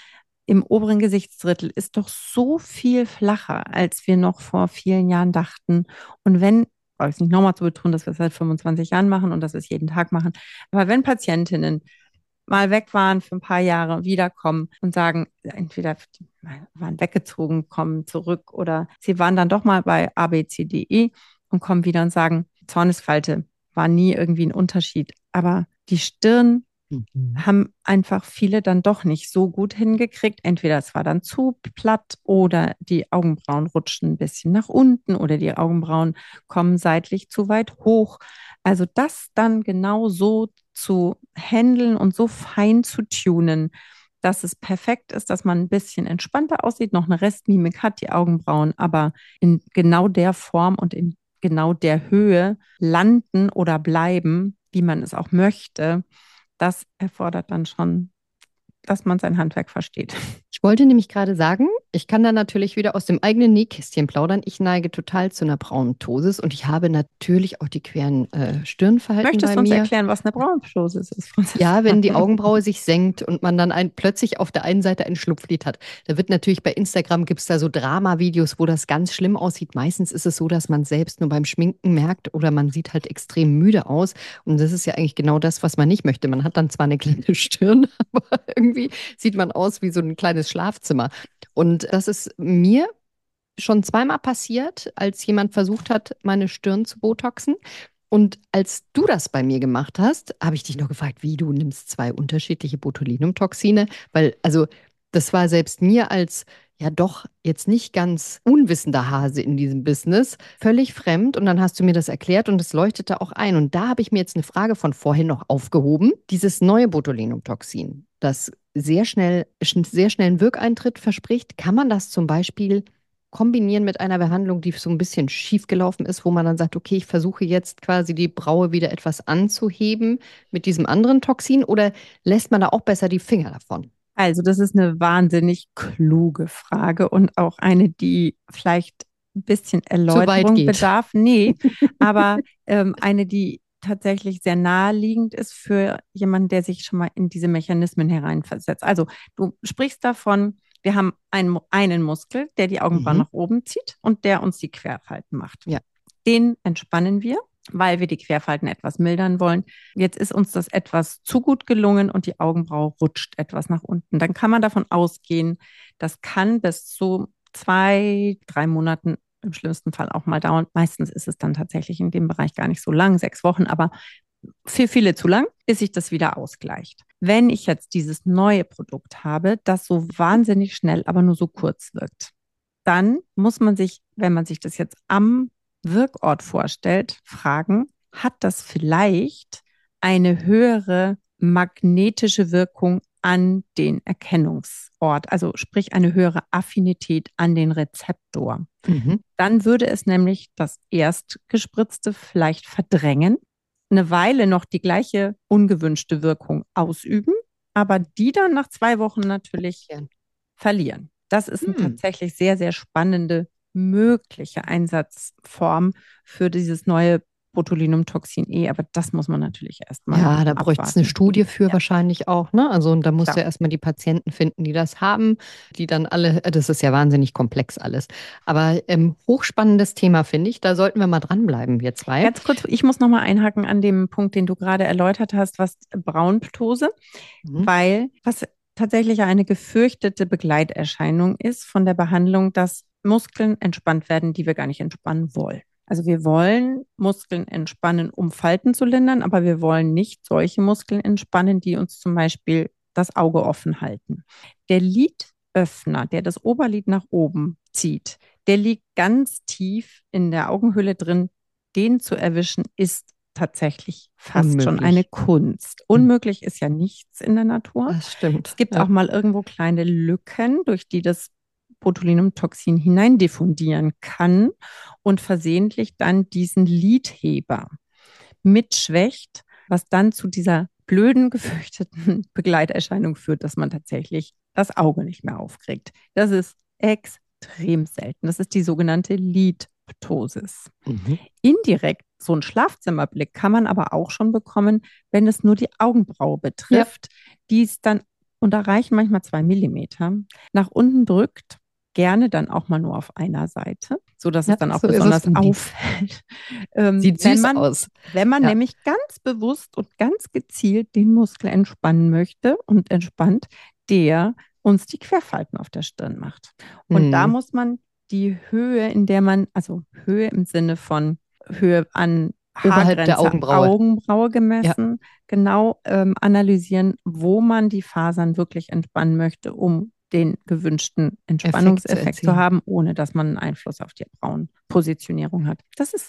im oberen Gesichtsdrittel ist doch so viel flacher, als wir noch vor vielen Jahren dachten. Und wenn, brauche ich es nicht nochmal zu betonen, dass wir es seit 25 Jahren machen und dass wir es jeden Tag machen, aber wenn Patientinnen mal weg waren für ein paar Jahre, wiederkommen und sagen, entweder waren weggezogen, kommen zurück oder sie waren dann doch mal bei ABCDE und kommen wieder und sagen, Zornesfalte war nie irgendwie ein Unterschied. Aber die Stirn haben einfach viele dann doch nicht so gut hingekriegt. Entweder es war dann zu platt oder die Augenbrauen rutschen ein bisschen nach unten oder die Augenbrauen kommen seitlich zu weit hoch. Also das dann genau so zu handeln und so fein zu tunen, dass es perfekt ist, dass man ein bisschen entspannter aussieht, noch eine Restmimik hat, die Augenbrauen, aber in genau der Form und in genau der Höhe landen oder bleiben, wie man es auch möchte. Das erfordert dann schon, dass man sein Handwerk versteht. Ich wollte nämlich gerade sagen, ich kann da natürlich wieder aus dem eigenen Nähkästchen plaudern. Ich neige total zu einer braunen Ptosis und ich habe natürlich auch die queren Stirnfalten Möchtest bei du uns mir. erklären, was eine Braunptosis ist, Franziska? Ja, wenn die Augenbraue sich senkt und man dann plötzlich auf der einen Seite ein Schlupflid hat. Da wird natürlich bei Instagram gibt es da so Drama-Videos, wo das ganz schlimm aussieht. Meistens ist es so, dass man selbst nur beim Schminken merkt oder man sieht halt extrem müde aus. Und das ist ja eigentlich genau das, was man nicht möchte. Man hat dann zwar eine kleine Stirn, aber irgendwie sieht man aus wie so ein kleines Schlafzimmer. Und das ist mir schon zweimal passiert, als jemand versucht hat, meine Stirn zu botoxen. Und als du das bei mir gemacht hast, habe ich dich noch gefragt, wie du nimmst zwei unterschiedliche Botulinumtoxine, weil also das war selbst mir als ja doch jetzt nicht ganz unwissender Hase in diesem Business völlig fremd und dann hast du mir das erklärt und es leuchtete auch ein und da habe ich mir jetzt eine Frage von vorhin noch aufgehoben. Dieses neue Botulinumtoxin, das sehr schnell einen Wirkeintritt verspricht, kann man das zum Beispiel kombinieren mit einer Behandlung, die so ein bisschen schief gelaufen ist, wo man dann sagt, okay, ich versuche jetzt quasi die Braue wieder etwas anzuheben mit diesem anderen Toxin oder lässt man da auch besser die Finger davon? Also, das ist eine wahnsinnig kluge Frage und auch eine, die vielleicht ein bisschen Zu weit Erläuterung geht. bedarf. Nee, aber eine, die tatsächlich sehr naheliegend ist für jemanden, der sich schon mal in diese Mechanismen hereinversetzt. Also, du sprichst davon, wir haben einen Muskel, der die Augenbrauen Mhm. nach oben zieht und der uns die Querfalten macht. Ja. Den entspannen wir, weil wir die Querfalten etwas mildern wollen. Jetzt ist uns das etwas zu gut gelungen und die Augenbraue rutscht etwas nach unten. Dann kann man davon ausgehen, das kann bis zu 2, 3 Monaten im schlimmsten Fall auch mal dauern. Meistens ist es dann tatsächlich in dem Bereich gar nicht so lang, 6 Wochen, aber für viele zu lang, bis sich das wieder ausgleicht. Wenn ich jetzt dieses neue Produkt habe, das so wahnsinnig schnell, aber nur so kurz wirkt, dann muss man sich, wenn man sich das jetzt am Wirkort vorstellt, fragen, hat das vielleicht eine höhere magnetische Wirkung an den Erkennungsort, also sprich eine höhere Affinität an den Rezeptor. Mhm. Dann würde es nämlich das Erstgespritzte vielleicht verdrängen, eine Weile noch die gleiche ungewünschte Wirkung ausüben, aber die dann nach 2 Wochen natürlich verlieren. Das ist eine Hm. tatsächlich sehr, sehr spannende mögliche Einsatzform für dieses neue Botulinumtoxin E, aber das muss man natürlich erstmal Ja, da bräuchte es eine abwarten. Studie für Ja, wahrscheinlich auch, ne? Also, und da musst du klar. ja erstmal die Patienten finden, die das haben, die dann alle, das ist ja wahnsinnig komplex alles. Aber hochspannendes Thema, finde ich. Da sollten wir mal dranbleiben, wir zwei. Ganz kurz, ich muss nochmal einhaken an dem Punkt, den du gerade erläutert hast, was Braunptose, Mhm. weil was tatsächlich eine gefürchtete Begleiterscheinung ist von der Behandlung, dass Muskeln entspannt werden, die wir gar nicht entspannen wollen. Also wir wollen Muskeln entspannen, um Falten zu lindern, aber wir wollen nicht solche Muskeln entspannen, die uns zum Beispiel das Auge offen halten. Der Lidöffner, der das Oberlid nach oben zieht, der liegt ganz tief in der Augenhöhle drin. Den zu erwischen ist tatsächlich fast schon eine Unmöglich. Kunst. Hm. Unmöglich ist ja nichts in der Natur. Das stimmt. Es gibt Ja. auch mal irgendwo kleine Lücken, durch die das Botulinumtoxin hineindiffundieren kann und versehentlich dann diesen Lidheber mitschwächt, was dann zu dieser blöden, gefürchteten Begleiterscheinung führt, dass man tatsächlich das Auge nicht mehr aufkriegt. Das ist extrem selten. Das ist die sogenannte Lidptosis. Mhm. Indirekt so einen Schlafzimmerblick kann man aber auch schon bekommen, wenn es nur die Augenbraue Ja. betrifft, die es dann und da reichen manchmal 2 Millimeter, nach unten drückt, gerne dann auch mal nur auf einer Seite, sodass es dann auch so besonders auffällt. Sieht süß aus. Wenn man nämlich ganz bewusst und ganz gezielt den Muskel entspannen möchte und entspannt, der uns die Querfalten auf der Stirn macht. Und da muss man die Höhe, in der man, also Höhe im Sinne von Höhe an oberhalb der Augenbraue gemessen, genau analysieren, wo man die Fasern wirklich entspannen möchte, um den gewünschten Entspannungseffekt zu haben, ohne dass man einen Einfluss auf die Brauenpositionierung hat.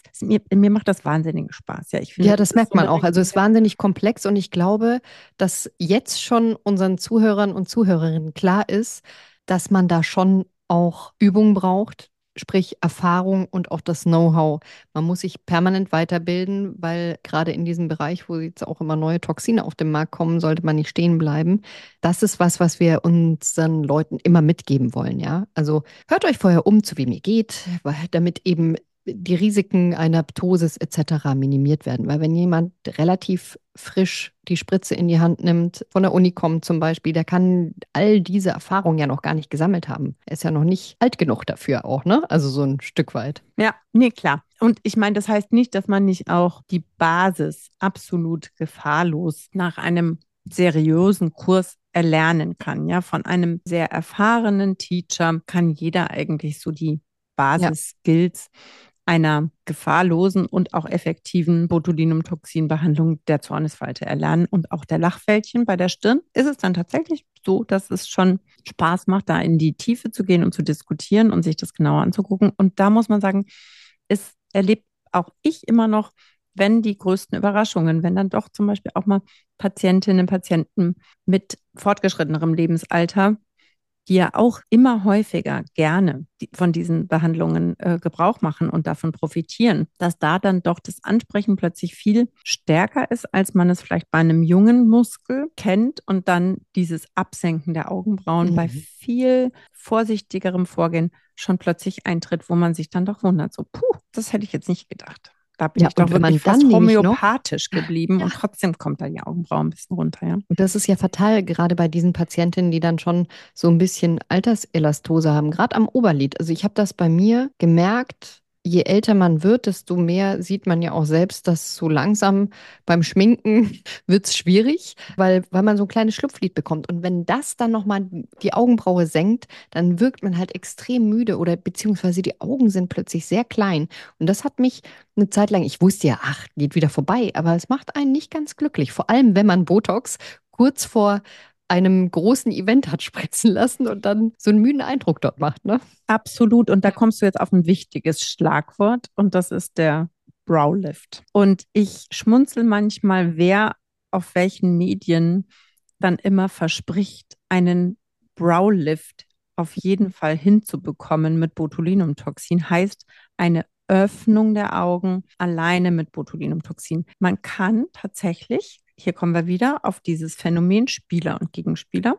Mir macht das wahnsinnigen Spaß. Ja, ich finde, das merkt man auch. Also es ist wahnsinnig komplex und ich glaube, dass jetzt schon unseren Zuhörern und Zuhörerinnen klar ist, dass man da schon auch Übung braucht, sprich Erfahrung und auch das Know-how. Man muss sich permanent weiterbilden, weil gerade in diesem Bereich, wo jetzt auch immer neue Toxine auf den Markt kommen, sollte man nicht stehen bleiben. Das ist was wir unseren Leuten immer mitgeben wollen, ja. Also hört euch vorher zu wem ihr geht, damit eben die Risiken einer Ptosis etc. minimiert werden. Weil wenn jemand relativ frisch die Spritze in die Hand nimmt, von der Uni kommt zum Beispiel, der kann all diese Erfahrungen ja noch gar nicht gesammelt haben. Er ist ja noch nicht alt genug dafür auch, ne? Also so ein Stück weit. Ja, nee, klar. Und ich meine, das heißt nicht, dass man nicht auch die Basis absolut gefahrlos nach einem seriösen Kurs erlernen kann. Ja, von einem sehr erfahrenen Teacher kann jeder eigentlich so die Basis-Skills einer gefahrlosen und auch effektiven Botulinumtoxinbehandlung der Zornesfalte erlernen und auch der Lachfältchen bei der Stirn ist es dann tatsächlich so, dass es schon Spaß macht, da in die Tiefe zu gehen und zu diskutieren und sich das genauer anzugucken. Und da muss man sagen, es erlebt auch ich immer noch, wenn die größten Überraschungen, wenn dann doch zum Beispiel auch mal Patientinnen, Patienten mit fortgeschrittenerem Lebensalter, die ja auch immer häufiger gerne von diesen Behandlungen Gebrauch machen und davon profitieren, dass da dann doch das Ansprechen plötzlich viel stärker ist, als man es vielleicht bei einem jungen Muskel kennt und dann dieses Absenken der Augenbrauen bei viel vorsichtigerem Vorgehen schon plötzlich eintritt, wo man sich dann doch wundert, so, das hätte ich jetzt nicht gedacht. Da bin ich doch wirklich fast homöopathisch geblieben und trotzdem kommt da die Augenbraue ein bisschen runter, ja. Und das ist ja fatal, gerade bei diesen Patientinnen, die dann schon so ein bisschen Alterselastose haben, gerade am Oberlid. Also ich habe das bei mir gemerkt, je älter man wird, desto mehr sieht man ja auch selbst, dass so langsam beim Schminken wird es schwierig, weil man so ein kleines Schlupflid bekommt. Und wenn das dann nochmal die Augenbraue senkt, dann wirkt man halt extrem müde oder beziehungsweise die Augen sind plötzlich sehr klein. Und das hat mich eine Zeit lang, ich wusste ja, geht wieder vorbei, aber es macht einen nicht ganz glücklich. Vor allem, wenn man Botox kurz vor einem großen Event hat spritzen lassen und dann so einen müden Eindruck dort macht, ne? Absolut. Und da kommst du jetzt auf ein wichtiges Schlagwort und das ist der Browlift. Und ich schmunzel manchmal, wer auf welchen Medien dann immer verspricht, einen Browlift auf jeden Fall hinzubekommen mit Botulinumtoxin, heißt eine Öffnung der Augen alleine mit Botulinumtoxin. Man kann tatsächlich, hier kommen wir wieder auf dieses Phänomen Spieler und Gegenspieler.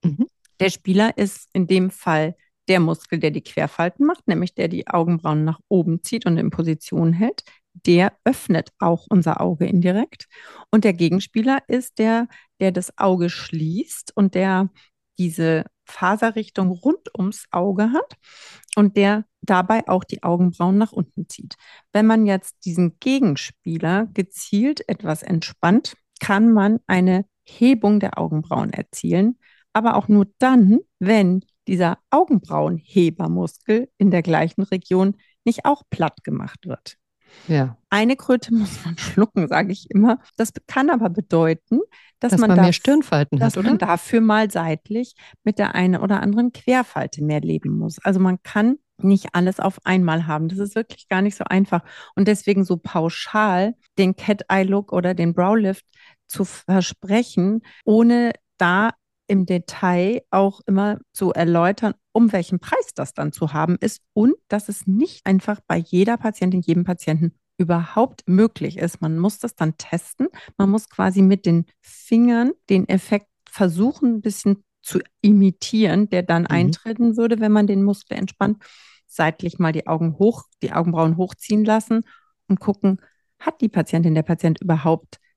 Der Spieler ist in dem Fall der Muskel, der die Querfalten macht, nämlich der die Augenbrauen nach oben zieht und in Position hält. Der öffnet auch unser Auge indirekt. Und der Gegenspieler ist der das Auge schließt und der diese Faserrichtung rund ums Auge hat und der dabei auch die Augenbrauen nach unten zieht. Wenn man jetzt diesen Gegenspieler gezielt etwas entspannt, kann man eine Hebung der Augenbrauen erzielen, aber auch nur dann, wenn dieser Augenbrauenhebermuskel in der gleichen Region nicht auch platt gemacht wird. Ja. Eine Kröte muss man schlucken, sage ich immer. Das kann aber bedeuten, dass man mehr Stirnfalten hat, oder? Man dafür mal seitlich mit der einen oder anderen Querfalte mehr leben muss. Also man kann nicht alles auf einmal haben. Das ist wirklich gar nicht so einfach. Und deswegen so pauschal den Cat-Eye-Look oder den Browlift zu versprechen, ohne da im Detail auch immer zu erläutern, um welchen Preis das dann zu haben ist und dass es nicht einfach bei jeder Patientin, jedem Patienten überhaupt möglich ist. Man muss das dann testen. Man muss quasi mit den Fingern den Effekt versuchen, ein bisschen zu imitieren, der dann eintreten würde, wenn man den Muskel entspannt. Seitlich mal die Augenbrauen hochziehen lassen und gucken, hat die Patientin, der Patient überhaupt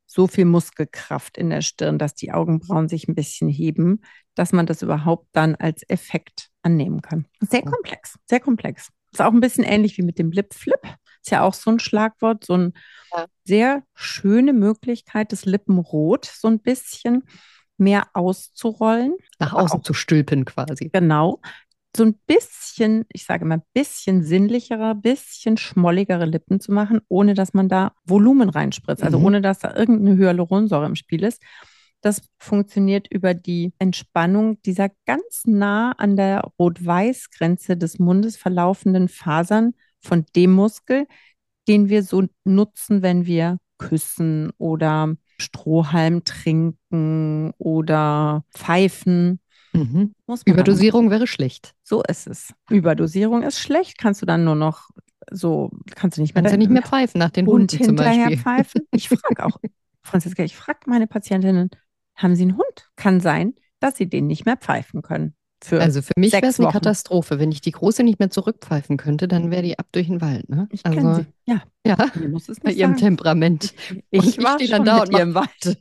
so viel Muskelkraft in der Stirn, dass die Augenbrauen sich ein bisschen heben, dass man das überhaupt dann als Effekt annehmen kann. Sehr komplex, sehr komplex. Ist auch ein bisschen ähnlich wie mit dem Lip Flip. Ist ja auch so ein Schlagwort, so eine sehr schöne Möglichkeit, das Lippenrot so ein bisschen mehr auszurollen. Nach außen zu stülpen quasi. Genau. So ein bisschen, ich sage immer, bisschen sinnlichere, bisschen schmolligere Lippen zu machen, ohne dass man da Volumen reinspritzt, also ohne dass da irgendeine Hyaluronsäure im Spiel ist. Das funktioniert über die Entspannung dieser ganz nah an der Rot-Weiß-Grenze des Mundes verlaufenden Fasern von dem Muskel, den wir so nutzen, wenn wir küssen oder Strohhalm trinken oder pfeifen. Überdosierung wäre schlecht. So ist es. Überdosierung ist schlecht. Kannst du dann nur noch so, kannst du nicht mehr pfeifen nach den Hunden zum Beispiel. Pfeifen. Ich frage auch, Franziska, ich frage meine Patientinnen, haben sie einen Hund? Kann sein, dass sie den nicht mehr pfeifen können. Also für mich wäre es eine Katastrophe. Wenn ich die Große nicht mehr zurückpfeifen könnte, dann wäre die ab durch den Wald. Ne? Ich kenne sie. Ja. Mir muss es nicht bei ihrem Temperament. Ich stehe dann da mit ihr im Wald.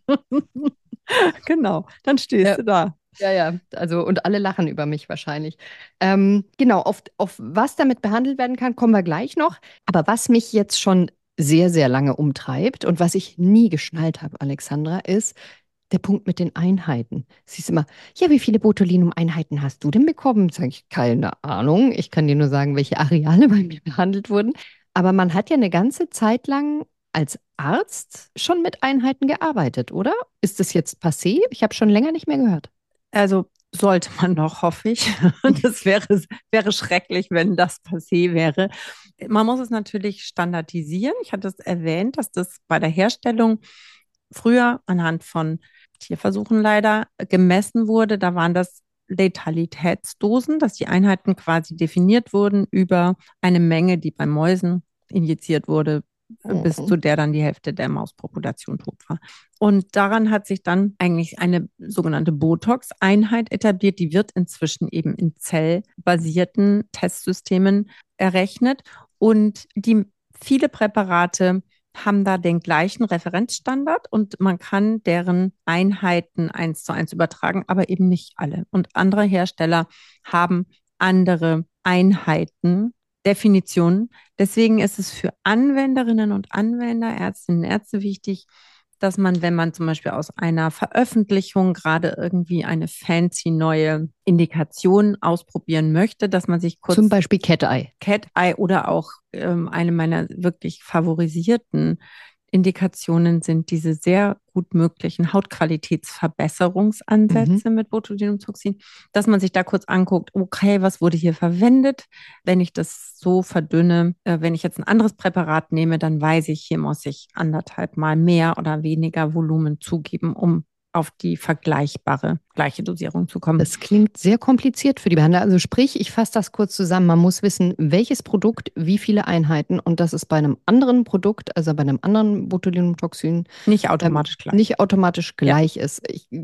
Genau, dann stehst du da. Ja, also und alle lachen über mich wahrscheinlich. Genau, auf was damit behandelt werden kann, kommen wir gleich noch. Aber was mich jetzt schon sehr, sehr lange umtreibt und was ich nie geschnallt habe, Alexandra, ist der Punkt mit den Einheiten. Sie ist immer, ja, wie viele Botulinum-Einheiten hast du denn bekommen? Sage ich, keine Ahnung. Ich kann dir nur sagen, welche Areale bei mir behandelt wurden. Aber man hat ja eine ganze Zeit lang als Arzt schon mit Einheiten gearbeitet, oder? Ist das jetzt passé? Ich habe schon länger nicht mehr gehört. Also sollte man noch, hoffe ich. Das wäre schrecklich, wenn das passé wäre. Man muss es natürlich standardisieren. Ich hatte es erwähnt, dass das bei der Herstellung früher anhand von Tierversuchen leider gemessen wurde. Da waren das Letalitätsdosen, dass die Einheiten quasi definiert wurden über eine Menge, die bei Mäusen injiziert wurde, bis zu der dann die Hälfte der Mauspopulation tot war. Und daran hat sich dann eigentlich eine sogenannte Botox-Einheit etabliert. Die wird inzwischen eben in zellbasierten Testsystemen errechnet. Und viele Präparate haben da den gleichen Referenzstandard und man kann deren Einheiten 1:1 übertragen, aber eben nicht alle. Und andere Hersteller haben andere Einheiten, Definitionen. Deswegen ist es für Anwenderinnen und Anwender, Ärztinnen und Ärzte wichtig, dass man, wenn man zum Beispiel aus einer Veröffentlichung gerade irgendwie eine fancy neue Indikation ausprobieren möchte, dass man sich kurz... Zum Beispiel Cat-Eye. Cat-Eye oder auch eine meiner wirklich favorisierten Indikationen sind diese sehr gut möglichen Hautqualitätsverbesserungsansätze mit Botulinumtoxin, dass man sich da kurz anguckt, okay, was wurde hier verwendet? Wenn ich das so verdünne, wenn ich jetzt ein anderes Präparat nehme, dann weiß ich, hier muss ich 1,5 Mal mehr oder weniger Volumen zugeben, um auf die vergleichbare gleiche Dosierung zu kommen. Das klingt sehr kompliziert für die Behandler. Also sprich, ich fasse das kurz zusammen. Man muss wissen, welches Produkt, wie viele Einheiten und das ist bei einem anderen Produkt, also bei einem anderen Botulinumtoxin, nicht automatisch gleich ist.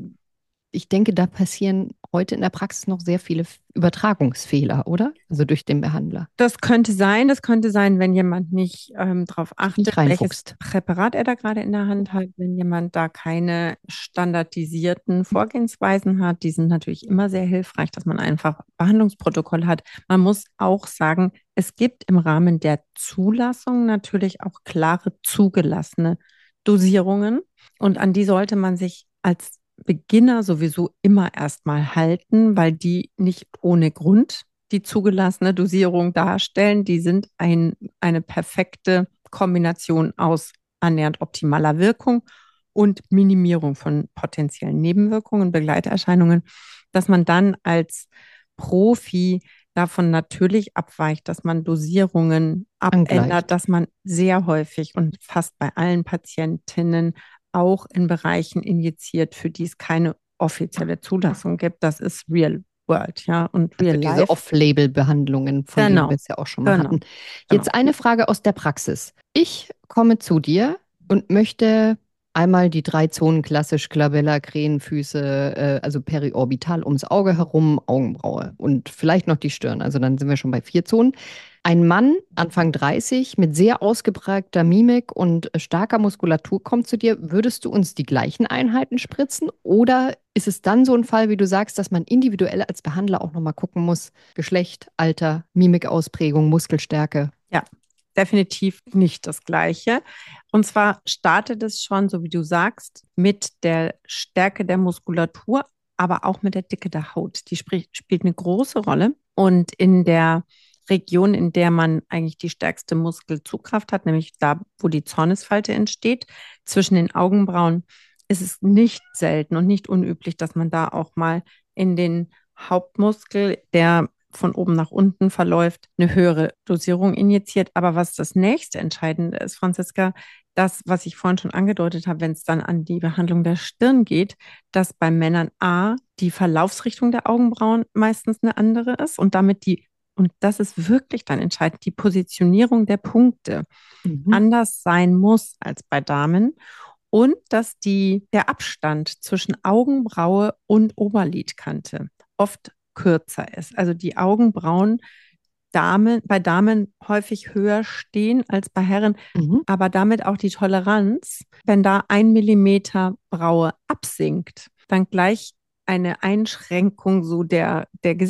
Ich denke, da passieren heute in der Praxis noch sehr viele Übertragungsfehler, oder? Also durch den Behandler. Das könnte sein, wenn jemand nicht darauf achtet, welches Präparat er da gerade in der Hand hat, wenn jemand da keine standardisierten Vorgehensweisen hat. Die sind natürlich immer sehr hilfreich, dass man einfach Behandlungsprotokoll hat. Man muss auch sagen, es gibt im Rahmen der Zulassung natürlich auch klare zugelassene Dosierungen und an die sollte man sich als Beginner sowieso immer erstmal halten, weil die nicht ohne Grund die zugelassene Dosierung darstellen. Die sind eine perfekte Kombination aus annähernd optimaler Wirkung und Minimierung von potenziellen Nebenwirkungen, Begleiterscheinungen, dass man dann als Profi davon natürlich abweicht, dass man Dosierungen abändert, dass man sehr häufig und fast bei allen Patientinnen auch in Bereichen injiziert, für die es keine offizielle Zulassung gibt. Das ist Real World, ja, und Real Life. Diese Off-Label-Behandlungen, von denen wir es ja auch schon mal hatten. Jetzt eine Frage aus der Praxis. Ich komme zu dir und möchte Einmal die 3 Zonen klassisch, Glabella, Krähenfüße, also periorbital ums Auge herum, Augenbraue und vielleicht noch die Stirn. Also dann sind wir schon bei 4 Zonen. Ein Mann, Anfang 30, mit sehr ausgeprägter Mimik und starker Muskulatur kommt zu dir. Würdest du uns die gleichen Einheiten spritzen? Oder ist es dann so ein Fall, wie du sagst, dass man individuell als Behandler auch nochmal gucken muss, Geschlecht, Alter, Mimikausprägung, Muskelstärke? Ja, definitiv nicht das Gleiche. Und zwar startet es schon, so wie du sagst, mit der Stärke der Muskulatur, aber auch mit der Dicke der Haut. Die spielt eine große Rolle. Und in der Region, in der man eigentlich die stärkste Muskelzugkraft hat, nämlich da, wo die Zornesfalte entsteht, zwischen den Augenbrauen, ist es nicht selten und nicht unüblich, dass man da auch mal in den Hauptmuskel, der von oben nach unten verläuft, eine höhere Dosierung injiziert. Aber was das nächste Entscheidende ist, Franziska, das, was ich vorhin schon angedeutet habe, wenn es dann an die Behandlung der Stirn geht, dass bei Männern die Verlaufsrichtung der Augenbrauen meistens eine andere ist und damit und das ist wirklich dann entscheidend, die Positionierung der Punkte anders sein muss als bei Damen und dass der Abstand zwischen Augenbraue und Oberlidkante oft kürzer ist. Also die Augenbrauen bei Damen häufig höher stehen als bei Herren, aber damit auch die Toleranz, wenn da 1 Millimeter Braue absinkt, dann gleich eine Einschränkung so der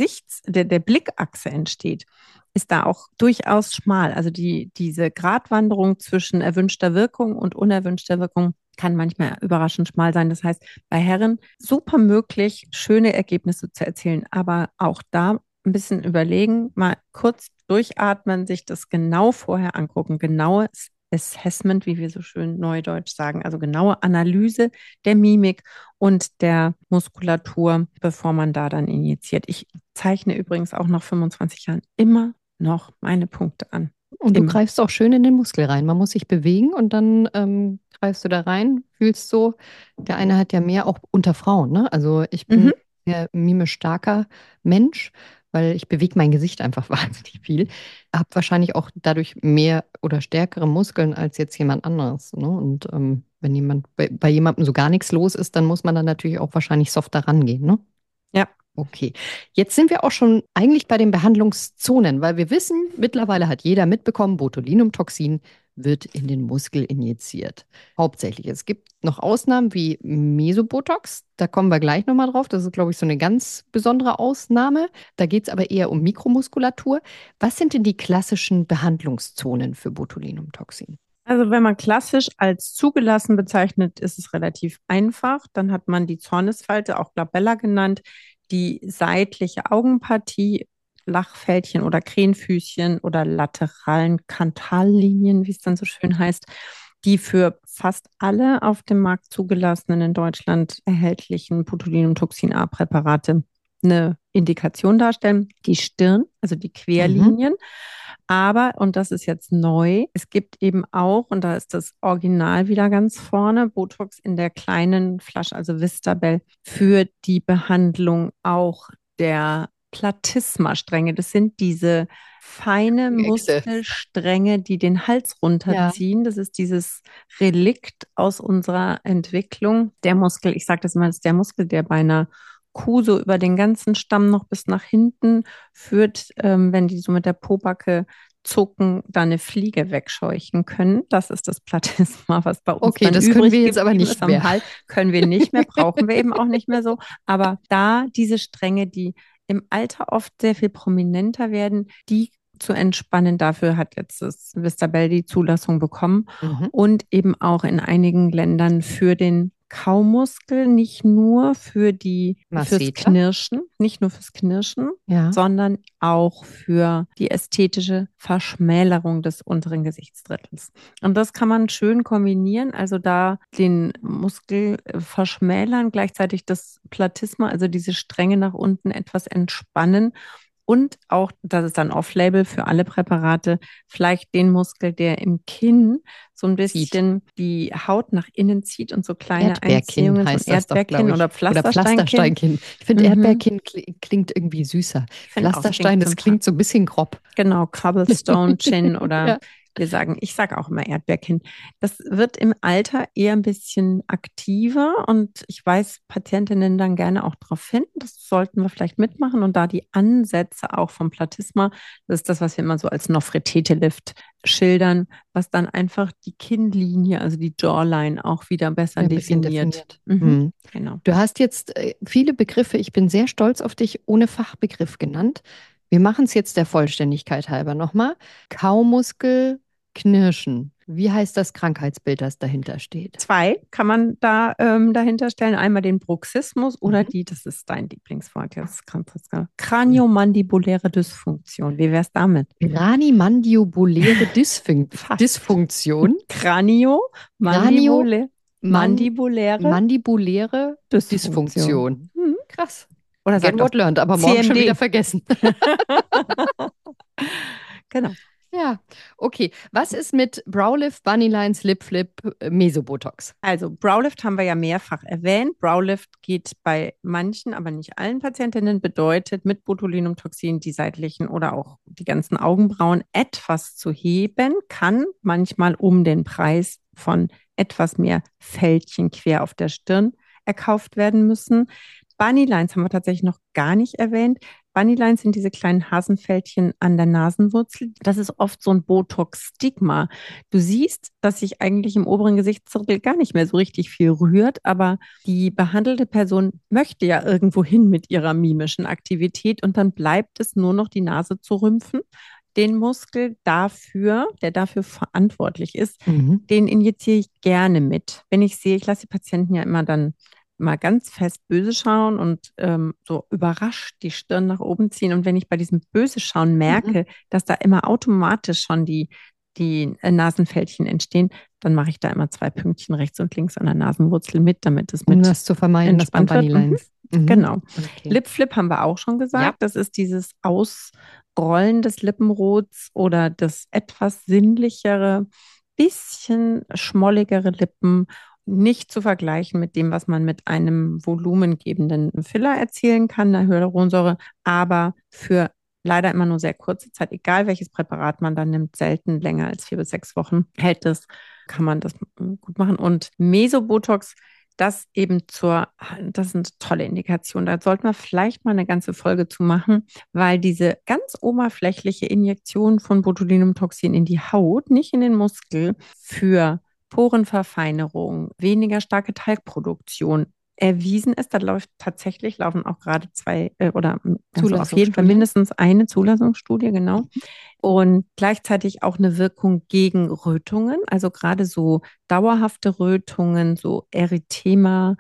Blickachse entsteht, ist da auch durchaus schmal. Also diese Gratwanderung zwischen erwünschter Wirkung und unerwünschter Wirkung kann manchmal überraschend schmal sein. Das heißt, bei Herren super möglich, schöne Ergebnisse zu erzielen, aber auch da ein bisschen überlegen, mal kurz durchatmen, sich das genau vorher angucken, genaues Assessment, wie wir so schön neudeutsch sagen, also genaue Analyse der Mimik und der Muskulatur, bevor man da dann injiziert. Ich zeichne übrigens auch nach 25 Jahren immer noch meine Punkte an. Und du greifst auch schön in den Muskel rein. Man muss sich bewegen und dann greifst du da rein, fühlst so. Der eine hat ja mehr auch unter Frauen, ne? Also ich bin sehr mimisch starker Mensch, weil ich bewege mein Gesicht einfach wahnsinnig viel. Habe wahrscheinlich auch dadurch mehr oder stärkere Muskeln als jetzt jemand anderes. Ne? Und wenn bei jemandem so gar nichts los ist, dann muss man dann natürlich auch wahrscheinlich softer rangehen, ne? Ja. Okay, jetzt sind wir auch schon eigentlich bei den Behandlungszonen, weil wir wissen, mittlerweile hat jeder mitbekommen, Botulinumtoxin wird in den Muskel injiziert. Hauptsächlich. Es gibt noch Ausnahmen wie Mesobotox, da kommen wir gleich nochmal drauf. Das ist, glaube ich, so eine ganz besondere Ausnahme. Da geht es aber eher um Mikromuskulatur. Was sind denn die klassischen Behandlungszonen für Botulinumtoxin? Also wenn man klassisch als zugelassen bezeichnet, ist es relativ einfach. Dann hat man die Zornesfalte, auch Glabella genannt, die seitliche Augenpartie, Lachfältchen oder Krähenfüßchen oder lateralen Kantallinien, wie es dann so schön heißt, die für fast alle auf dem Markt zugelassenen in Deutschland erhältlichen Botulinumtoxin-A-Präparate eine Indikation darstellen. Die Stirn, also die Querlinien. Aber, und das ist jetzt neu, es gibt eben auch, und da ist das Original wieder ganz vorne, Botox in der kleinen Flasche, also Vistabel, für die Behandlung auch der Platysma-Stränge. Das sind diese feine Muskelstränge, die den Hals runterziehen. Ja. Das ist dieses Relikt aus unserer Entwicklung. Der Muskel, ich sage das immer, das ist der Muskel, der bei einer Kuh so über den ganzen Stamm noch bis nach hinten führt, wenn die so mit der Pobacke zucken, da eine Fliege wegscheuchen können. Das ist das Platysma, was bei uns dann das übrig können wir jetzt aber nicht mehr. Am Hals. Können wir nicht mehr, brauchen wir eben auch nicht mehr so. Aber da diese Stränge, die im Alter oft sehr viel prominenter werden, die zu entspannen. Dafür hat jetzt das Vistabel die Zulassung bekommen und eben auch in einigen Ländern für den Kaumuskel, nicht nur fürs Knirschen, sondern auch für die ästhetische Verschmälerung des unteren Gesichtsdrittels. Und das kann man schön kombinieren, also da den Muskel verschmälern, gleichzeitig das Platysma, also diese Stränge nach unten etwas entspannen. Und auch, das ist dann off-label für alle Präparate, vielleicht den Muskel, der im Kinn so ein bisschen die Haut nach innen zieht und so kleine Einziehungen, heißt so Erdbeerkinn oder Pflastersteinkinn. Ich finde, Erdbeerkinn klingt irgendwie süßer. Pflasterstein, das klingt so ein bisschen grob. Genau, Cobblestone Chin oder Ich sage auch immer Erdbeerkind. Das wird im Alter eher ein bisschen aktiver und ich weise Patientinnen dann gerne auch darauf hin. Das sollten wir vielleicht mitmachen und da die Ansätze auch vom Platysma, das ist das, was wir immer so als Nofretete-Lift schildern, was dann einfach die Kinnlinie, also die Jawline auch wieder besser Ein bisschen definiert. Genau. Du hast jetzt viele Begriffe, ich bin sehr stolz auf dich, ohne Fachbegriff genannt. Wir machen es jetzt der Vollständigkeit halber nochmal. Kaumuskel, Knirschen. Wie heißt das Krankheitsbild, das dahinter steht? 2 kann man da dahinter stellen. Einmal den Bruxismus oder das ist dein Lieblingswort, das Kraniomandibuläre Dysfunktion. Wie wäre es damit? Cranimandibuläre Dysfunktion. Mandibuläre Dysfunktion. Krass. Oder Get what learned, aber morgen schon wieder vergessen. Genau. Ja, okay. Was ist mit Browlift, Bunny-Lines, Lip-Flip, Mesobotox? Also Browlift haben wir ja mehrfach erwähnt. Browlift geht bei manchen, aber nicht allen Patientinnen, bedeutet mit Botulinumtoxin die seitlichen oder auch die ganzen Augenbrauen etwas zu heben, kann manchmal um den Preis von etwas mehr Fältchen quer auf der Stirn erkauft werden müssen. Bunny Lines haben wir tatsächlich noch gar nicht erwähnt. Bunny Lines sind diese kleinen Hasenfältchen an der Nasenwurzel. Das ist oft so ein Botox-Stigma. Du siehst, dass sich eigentlich im oberen Gesichtszirkel gar nicht mehr so richtig viel rührt, aber die behandelte Person möchte ja irgendwo hin mit ihrer mimischen Aktivität und dann bleibt es nur noch die Nase zu rümpfen. Den Muskel dafür, der dafür verantwortlich ist, den injiziere ich gerne mit. Wenn ich sehe, ich lasse die Patienten ja immer dann mal ganz fest böse schauen und so überrascht die Stirn nach oben ziehen. Und wenn ich bei diesem böse Schauen merke, dass da immer automatisch schon die Nasenfältchen entstehen, dann mache ich da immer 2 Pünktchen rechts und links an der Nasenwurzel mit, damit es mit um das zu vermeiden, entspannt dass man wird. Genau. Okay. Lip-Flip haben wir auch schon gesagt. Ja. Das ist dieses Ausrollen des Lippenrots oder das etwas sinnlichere, bisschen schmolligere Lippen, nicht zu vergleichen mit dem, was man mit einem volumengebenden Filler erzielen kann, der Hyaluronsäure, aber für leider immer nur sehr kurze Zeit, egal welches Präparat man dann nimmt, selten länger als 4 bis 6 Wochen hält es, kann man das gut machen. Und Mesobotox, das ist eine tolle Indikation. Da sollten wir vielleicht mal eine ganze Folge zu machen, weil diese ganz oberflächliche Injektion von Botulinumtoxin in die Haut, nicht in den Muskel, für Porenverfeinerung, weniger starke Talgproduktion erwiesen ist. Da laufen auch gerade 2 oder also auf jeden Fall mindestens eine Zulassungsstudie, genau. Und gleichzeitig auch eine Wirkung gegen Rötungen, also gerade so dauerhafte Rötungen, so Erythema,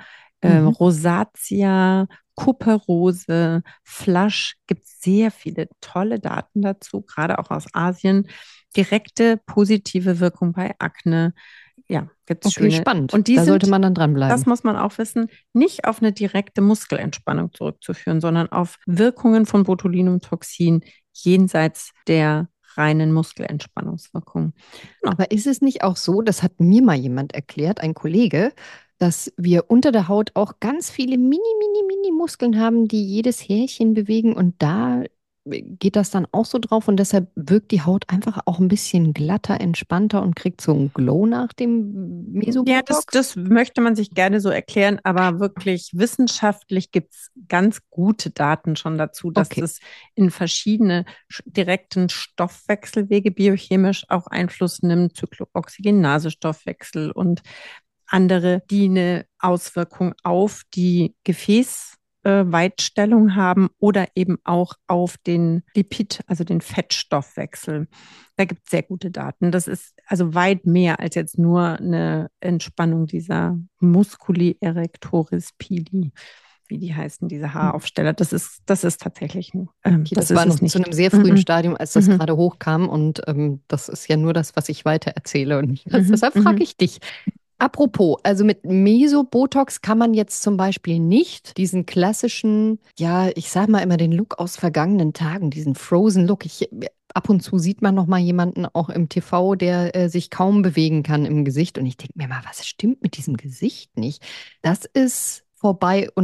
Rosatia, Kuperose, Flush, gibt es sehr viele tolle Daten dazu, gerade auch aus Asien. Direkte positive Wirkung bei Akne. Ja, gibt es schöne. Spannend. Und da sollte man dann dranbleiben. Das muss man auch wissen, nicht auf eine direkte Muskelentspannung zurückzuführen, sondern auf Wirkungen von Botulinumtoxin jenseits der reinen Muskelentspannungswirkung. Genau. Aber ist es nicht auch so, das hat mir mal jemand erklärt, ein Kollege, dass wir unter der Haut auch ganz viele mini Muskeln haben, die jedes Härchen bewegen und da geht das dann auch so drauf und deshalb wirkt die Haut einfach auch ein bisschen glatter, entspannter und kriegt so einen Glow nach dem Mesobotox? Ja, das möchte man sich gerne so erklären, aber wirklich wissenschaftlich gibt es ganz gute Daten schon dazu, dass es in verschiedene direkten Stoffwechselwege biochemisch auch Einfluss nimmt, Cyclooxygenase-Stoffwechsel und andere, die eine Auswirkung auf die Gefäßweitstellung haben oder eben auch auf den Lipid, also den Fettstoffwechsel. Da gibt es sehr gute Daten. Das ist also weit mehr als jetzt nur eine Entspannung dieser Musculi erectoris pili, wie die heißen, diese Haaraufsteller. Das ist tatsächlich das war noch zu einem sehr frühen Stadium, als das gerade hochkam und das ist ja nur das, was ich weiter erzähle und deshalb frage ich dich. Apropos, also mit Mesobotox kann man jetzt zum Beispiel nicht diesen klassischen, ja, ich sag mal immer den Look aus vergangenen Tagen, diesen Frozen Look. Ab und zu sieht man noch mal jemanden auch im TV, der sich kaum bewegen kann im Gesicht und ich denke mir mal, was stimmt mit diesem Gesicht nicht? Das ist vorbei und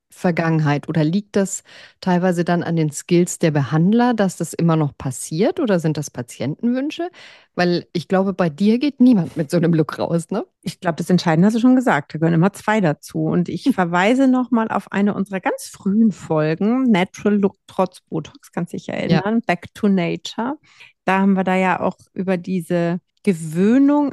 Vergangenheit oder liegt das teilweise dann an den Skills der Behandler, dass das immer noch passiert oder sind das Patientenwünsche? Weil ich glaube, bei dir geht niemand mit so einem Look raus, ne? Ich glaube, das Entscheidende hast du schon gesagt. Da gehören immer zwei dazu. Und ich verweise nochmal auf eine unserer ganz frühen Folgen, Natural Look trotz Botox, kannst dich Ja, erinnern, Back to Nature. Da haben wir da ja auch über diese Gewöhnung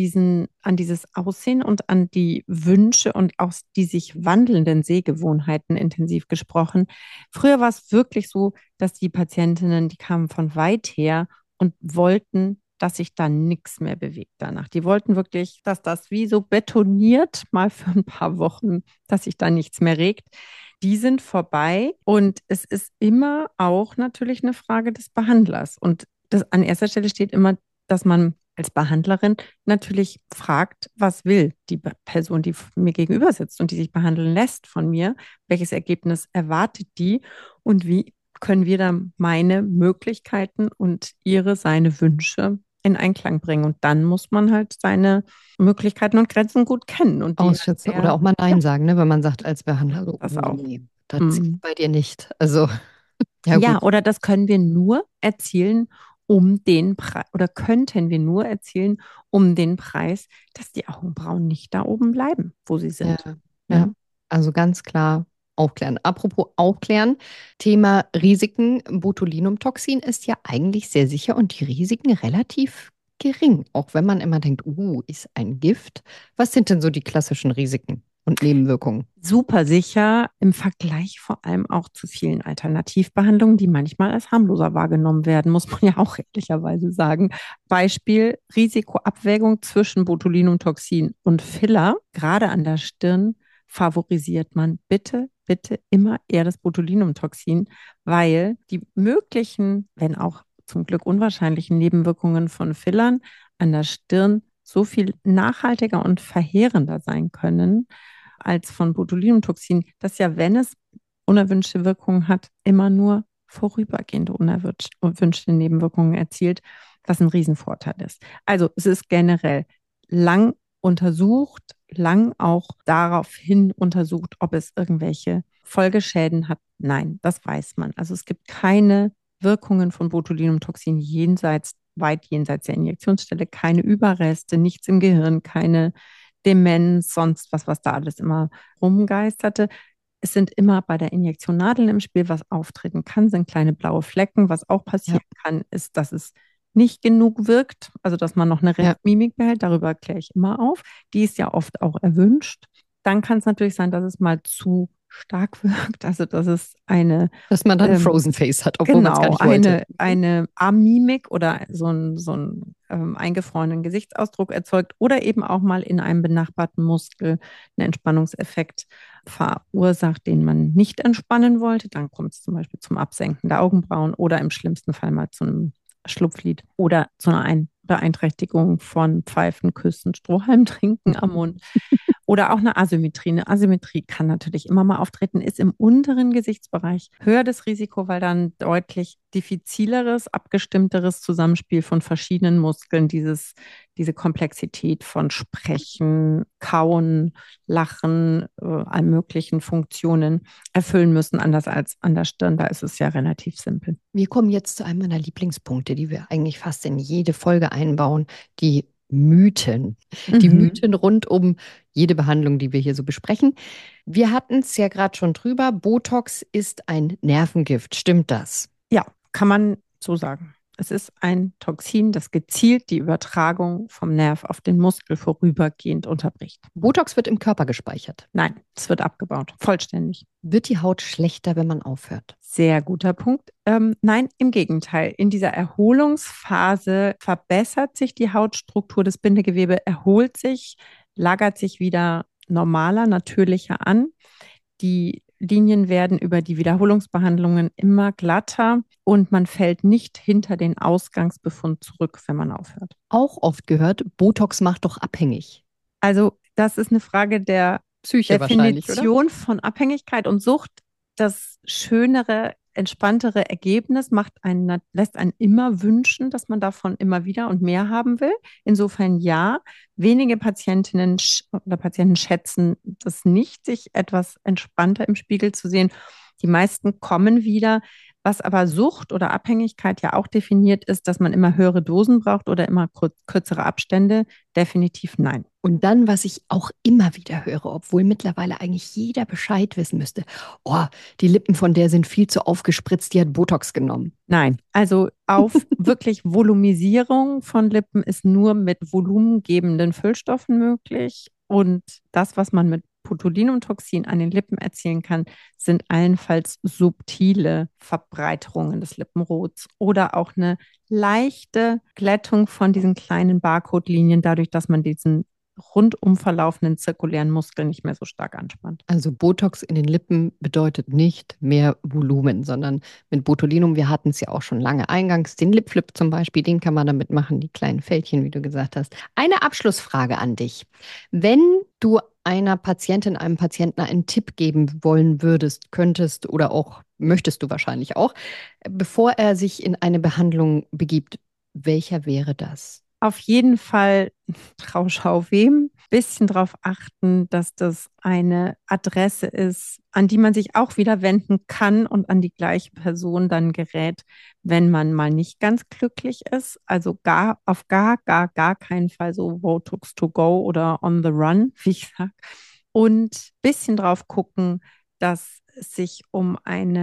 an dieses Aussehen und an die Wünsche und auch die sich wandelnden Sehgewohnheiten intensiv gesprochen. Früher war es wirklich so, dass die Patientinnen, die kamen von weit her und wollten, dass sich da nichts mehr bewegt danach. Die wollten wirklich, dass das wie so betoniert, mal für ein paar Wochen, dass sich da nichts mehr regt. Die sind vorbei und es ist immer auch natürlich eine Frage des Behandlers. Und das an erster Stelle steht immer, dass man als Behandlerin natürlich fragt, was will die Person, die mir gegenüber sitzt und die sich behandeln lässt von mir, welches Ergebnis erwartet die und wie können wir dann meine Möglichkeiten und seine Wünsche in Einklang bringen. Und dann muss man halt seine Möglichkeiten und Grenzen gut kennen. Und die hat ausschätzen oder er, auch mal ja, Nein sagen, ne? Wenn man sagt als Behandler so, das oh auch. nee, das zieht Mm. bei dir nicht. Also, ja Ja, gut. oder das können wir nur erzielen, um den Preis, oder könnten wir nur erzielen, um den Preis, dass die Augenbrauen nicht da oben bleiben, wo sie Ja, sind. ja. Ja. Also ganz klar aufklären. Apropos aufklären, Thema Risiken. Botulinumtoxin ist ja eigentlich sehr sicher und die Risiken relativ gering, auch wenn man immer denkt, ist ein Gift. Was sind denn so die klassischen Risiken und Nebenwirkungen? Super sicher im Vergleich vor allem auch zu vielen Alternativbehandlungen, die manchmal als harmloser wahrgenommen werden, muss man ja auch ehrlicherweise sagen. Beispiel Risikoabwägung zwischen Botulinumtoxin und Filler, gerade an der Stirn, favorisiert man bitte, bitte immer eher das Botulinumtoxin, weil die möglichen, wenn auch zum Glück unwahrscheinlichen Nebenwirkungen von Fillern an der Stirn so viel nachhaltiger und verheerender sein können als von Botulinumtoxin, das ja, wenn es unerwünschte Wirkungen hat, immer nur vorübergehende unerwünschte Nebenwirkungen erzielt, was ein Riesenvorteil ist. Also es ist generell lang untersucht, lang auch daraufhin untersucht, ob es irgendwelche Folgeschäden hat. Nein, das weiß man. Also es gibt keine Wirkungen von Botulinumtoxin weit jenseits der Injektionsstelle, keine Überreste, nichts im Gehirn, keine Demenz, sonst was da alles immer rumgeisterte. Es sind immer bei der Injektion Nadeln im Spiel, was auftreten kann, sind kleine blaue Flecken. Was auch Ja, passieren kann, ist, dass es nicht genug wirkt, also dass man noch eine ja. Restmimik behält. Darüber kläre ich immer auf. Die ist ja oft auch erwünscht. Dann kann es natürlich sein, dass es mal zu stark wirkt, also dass es Dass man dann ähm, Frozen Face hat, obwohl man es gar genau, nicht wollte. eine Amimik oder so einen eingefrorenen Gesichtsausdruck erzeugt oder eben auch mal in einem benachbarten Muskel einen Entspannungseffekt verursacht, den man nicht entspannen wollte. Dann kommt es zum Beispiel zum Absenken der Augenbrauen oder im schlimmsten Fall mal zu einem Schlupflied oder zu einer Beeinträchtigung von Pfeifen, Küssen, Strohhalm trinken am Mund. Oder auch eine Asymmetrie. Eine Asymmetrie kann natürlich immer mal auftreten, ist im unteren Gesichtsbereich höher das Risiko, weil dann deutlich diffizileres, abgestimmteres Zusammenspiel von verschiedenen Muskeln, diese Komplexität von Sprechen, Kauen, Lachen, allen möglichen Funktionen erfüllen müssen, anders als an der Stirn. Da ist es ja relativ simpel. Wir kommen jetzt zu einem meiner Lieblingspunkte, die wir eigentlich fast in jede Folge einbauen, die Mythen. Die Mhm. Mythen rund um jede Behandlung, die wir hier so besprechen. Wir hatten es ja gerade schon drüber. Botox ist ein Nervengift. Stimmt das? Ja, kann man so sagen. Es ist ein Toxin, das gezielt die Übertragung vom Nerv auf den Muskel vorübergehend unterbricht. Botox wird im Körper gespeichert. Nein, es wird abgebaut, vollständig. Wird die Haut schlechter, wenn man aufhört? Sehr guter Punkt. Nein, im Gegenteil. In dieser Erholungsphase verbessert sich die Hautstruktur, das Bindegewebe erholt sich, lagert sich wieder normaler, natürlicher an. Die Linien werden über die Wiederholungsbehandlungen immer glatter und man fällt nicht hinter den Ausgangsbefund zurück, wenn man aufhört. Auch oft gehört, Botox macht doch abhängig. Also das ist eine Frage der Psyche wahrscheinlich, oder? Definition von Abhängigkeit und Sucht. Das Schönere entspanntere Ergebnis lässt einen immer wünschen, dass man davon immer wieder und mehr haben will. Insofern ja, wenige Patientinnen oder Patienten schätzen das nicht, sich etwas entspannter im Spiegel zu sehen. Die meisten kommen wieder. Was aber Sucht oder Abhängigkeit ja auch definiert ist, dass man immer höhere Dosen braucht oder immer kürzere Abstände, definitiv nein. Und dann, was ich auch immer wieder höre, obwohl mittlerweile eigentlich jeder Bescheid wissen müsste, oh, die Lippen von der sind viel zu aufgespritzt, die hat Botox genommen. Nein, also auf wirklich Volumisierung von Lippen ist nur mit volumengebenden Füllstoffen möglich. Und das, was man mit Botulinumtoxin an den Lippen erzielen kann, sind allenfalls subtile Verbreiterungen des Lippenrots oder auch eine leichte Glättung von diesen kleinen Barcode-Linien, dadurch, dass man diesen rundum verlaufenden zirkulären Muskel nicht mehr so stark anspannt. Also Botox in den Lippen bedeutet nicht mehr Volumen, sondern mit Botulinum, wir hatten es ja auch schon lange eingangs, den Lipflip zum Beispiel, den kann man damit machen, die kleinen Fältchen, wie du gesagt hast. Eine Abschlussfrage an dich. Wenn du einer Patientin, einem Patienten einen Tipp geben wollen würdest, könntest oder auch möchtest du wahrscheinlich auch, bevor er sich in eine Behandlung begibt, welcher wäre das? Auf jeden Fall Trauschau wem. Bisschen darauf achten, dass das eine Adresse ist, an die man sich auch wieder wenden kann und an die gleiche Person dann gerät, wenn man mal nicht ganz glücklich ist. Also auf gar keinen Fall so Botox to go oder on the run, wie ich sage. Und bisschen drauf gucken, dass es sich um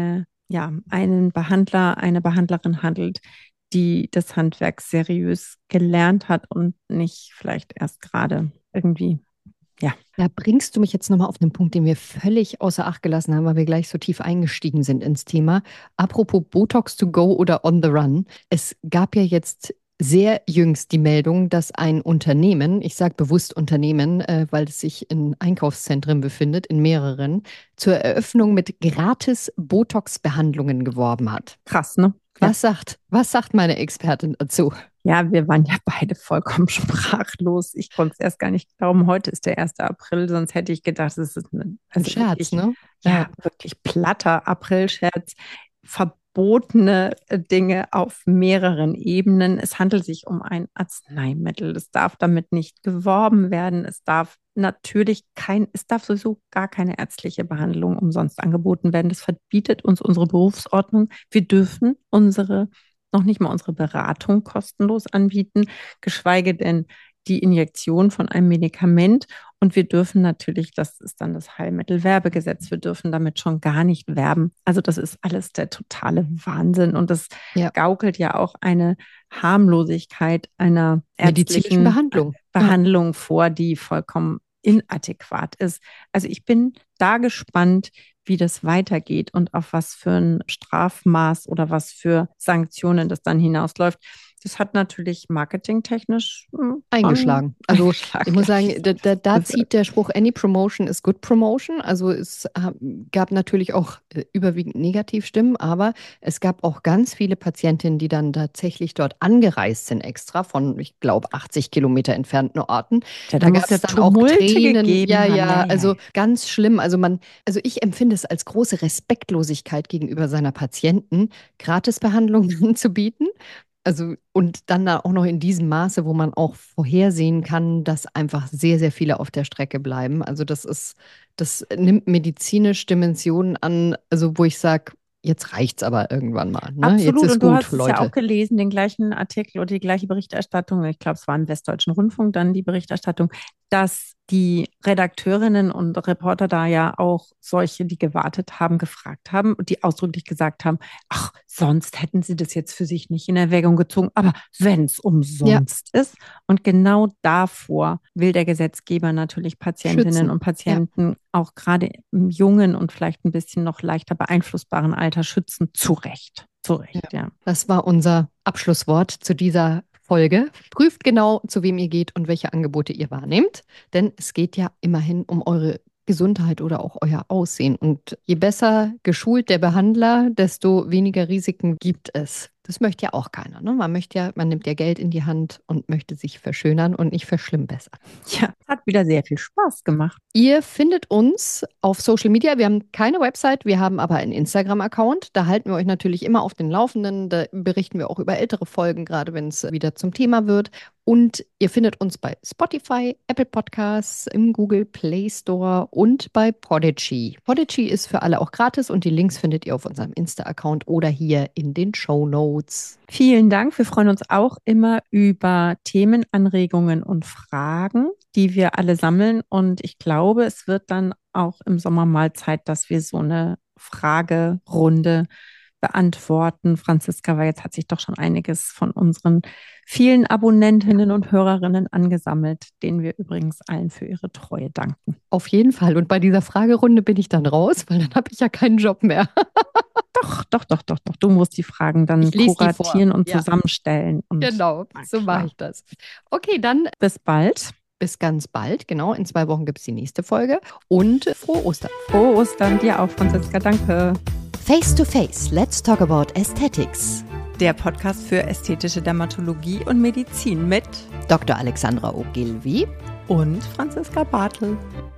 einen Behandler, eine Behandlerin handelt, die das Handwerk seriös gelernt hat und nicht vielleicht erst gerade irgendwie, ja. Da bringst du mich jetzt nochmal auf einen Punkt, den wir völlig außer Acht gelassen haben, weil wir gleich so tief eingestiegen sind ins Thema. Apropos Botox to go oder on the run. Es gab ja jetzt sehr jüngst die Meldung, dass ein Unternehmen, ich sage bewusst Unternehmen, weil es sich in Einkaufszentren befindet, in mehreren, zur Eröffnung mit gratis Botox-Behandlungen geworben hat. Krass, ne? Ja. Was sagt meine Expertin dazu? Ja, wir waren ja beide vollkommen sprachlos. Ich konnte es erst gar nicht glauben. Heute ist der 1. April, sonst hätte ich gedacht, es ist ein Scherz, wirklich, ne? Ja, wirklich platter Aprilscherz. Verbotene Dinge auf mehreren Ebenen. Es handelt sich um ein Arzneimittel. Es darf damit nicht geworben werden. Es darf sowieso gar keine ärztliche Behandlung umsonst angeboten werden. Das verbietet uns unsere Berufsordnung. Wir dürfen noch nicht mal unsere Beratung kostenlos anbieten, geschweige denn die Injektion von einem Medikament. Und wir dürfen natürlich, das ist dann das Heilmittelwerbegesetz, wir dürfen damit schon gar nicht werben. Also das ist alles der totale Wahnsinn. Und das gaukelt ja auch eine Harmlosigkeit einer ärztlichen Behandlung vor, die vollkommen inadäquat ist. Also ich bin da gespannt, wie das weitergeht und auf was für ein Strafmaß oder was für Sanktionen das dann hinausläuft. Das hat natürlich marketingtechnisch eingeschlagen. Also ich muss sagen, da zieht der Spruch Any promotion is good promotion. Also es gab natürlich auch überwiegend Negativstimmen, aber es gab auch ganz viele Patientinnen, die dann tatsächlich dort angereist sind extra von, ich glaube, 80 Kilometer entfernten Orten. Ja, da gab es dann auch Tränen. Also ganz schlimm. Also ich empfinde es als große Respektlosigkeit gegenüber seiner Patienten, Gratisbehandlungen anzubieten. Also, und dann da auch noch in diesem Maße, wo man auch vorhersehen kann, dass einfach sehr, sehr viele auf der Strecke bleiben. Also, das nimmt medizinisch Dimensionen an, also wo ich sage, jetzt reicht's aber irgendwann mal. Ne? Absolut, jetzt ist und du gut, hast Leute. Es ja auch gelesen, den gleichen Artikel oder die gleiche Berichterstattung, ich glaube, es war im Westdeutschen Rundfunk dann die Berichterstattung, dass die Redakteurinnen und Reporter da ja auch solche, die gewartet haben, gefragt haben und die ausdrücklich gesagt haben, ach, sonst hätten sie das jetzt für sich nicht in Erwägung gezogen, aber wenn es umsonst ist. Und genau davor will der Gesetzgeber natürlich Patientinnen und Patienten auch gerade im jungen und vielleicht ein bisschen noch leichter beeinflussbaren Alter schützen, zu Recht. Zu Recht, ja. Das war unser Abschlusswort zu dieser Folge. Prüft genau, zu wem ihr geht und welche Angebote ihr wahrnehmt, denn es geht ja immerhin um eure Gesundheit oder auch euer Aussehen. Und je besser geschult der Behandler, desto weniger Risiken gibt es. Das möchte ja auch keiner. Ne? Man nimmt ja Geld in die Hand und möchte sich verschönern und nicht verschlimmbessern. Ja, hat wieder sehr viel Spaß gemacht. Ihr findet uns auf Social Media. Wir haben keine Website, wir haben aber einen Instagram-Account. Da halten wir euch natürlich immer auf den Laufenden. Da berichten wir auch über ältere Folgen, gerade wenn es wieder zum Thema wird. Und ihr findet uns bei Spotify, Apple Podcasts, im Google Play Store und bei Podigy. Podigy ist für alle auch gratis und die Links findet ihr auf unserem Insta-Account oder hier in den Shownotes. Vielen Dank. Wir freuen uns auch immer über Themenanregungen und Fragen, die wir alle sammeln. Und ich glaube, es wird dann auch im Sommer mal Zeit, dass wir so eine Fragerunde beantworten. Franziska, weil jetzt hat sich doch schon einiges von unseren vielen Abonnentinnen und Hörerinnen angesammelt, denen wir übrigens allen für ihre Treue danken. Auf jeden Fall. Und bei dieser Fragerunde bin ich dann raus, weil dann habe ich ja keinen Job mehr. Doch. Du musst die Fragen dann kuratieren und zusammenstellen. Und genau, so mache ich das. Okay, dann bis bald. Bis ganz bald. Genau, in 2 Wochen gibt es die nächste Folge. Und frohe Ostern. Frohe Ostern dir auch, Franziska. Danke. Face to Face, let's talk about Aesthetics. Der Podcast für ästhetische Dermatologie und Medizin mit Dr. Alexandra Ogilvy und Franziska Bartel.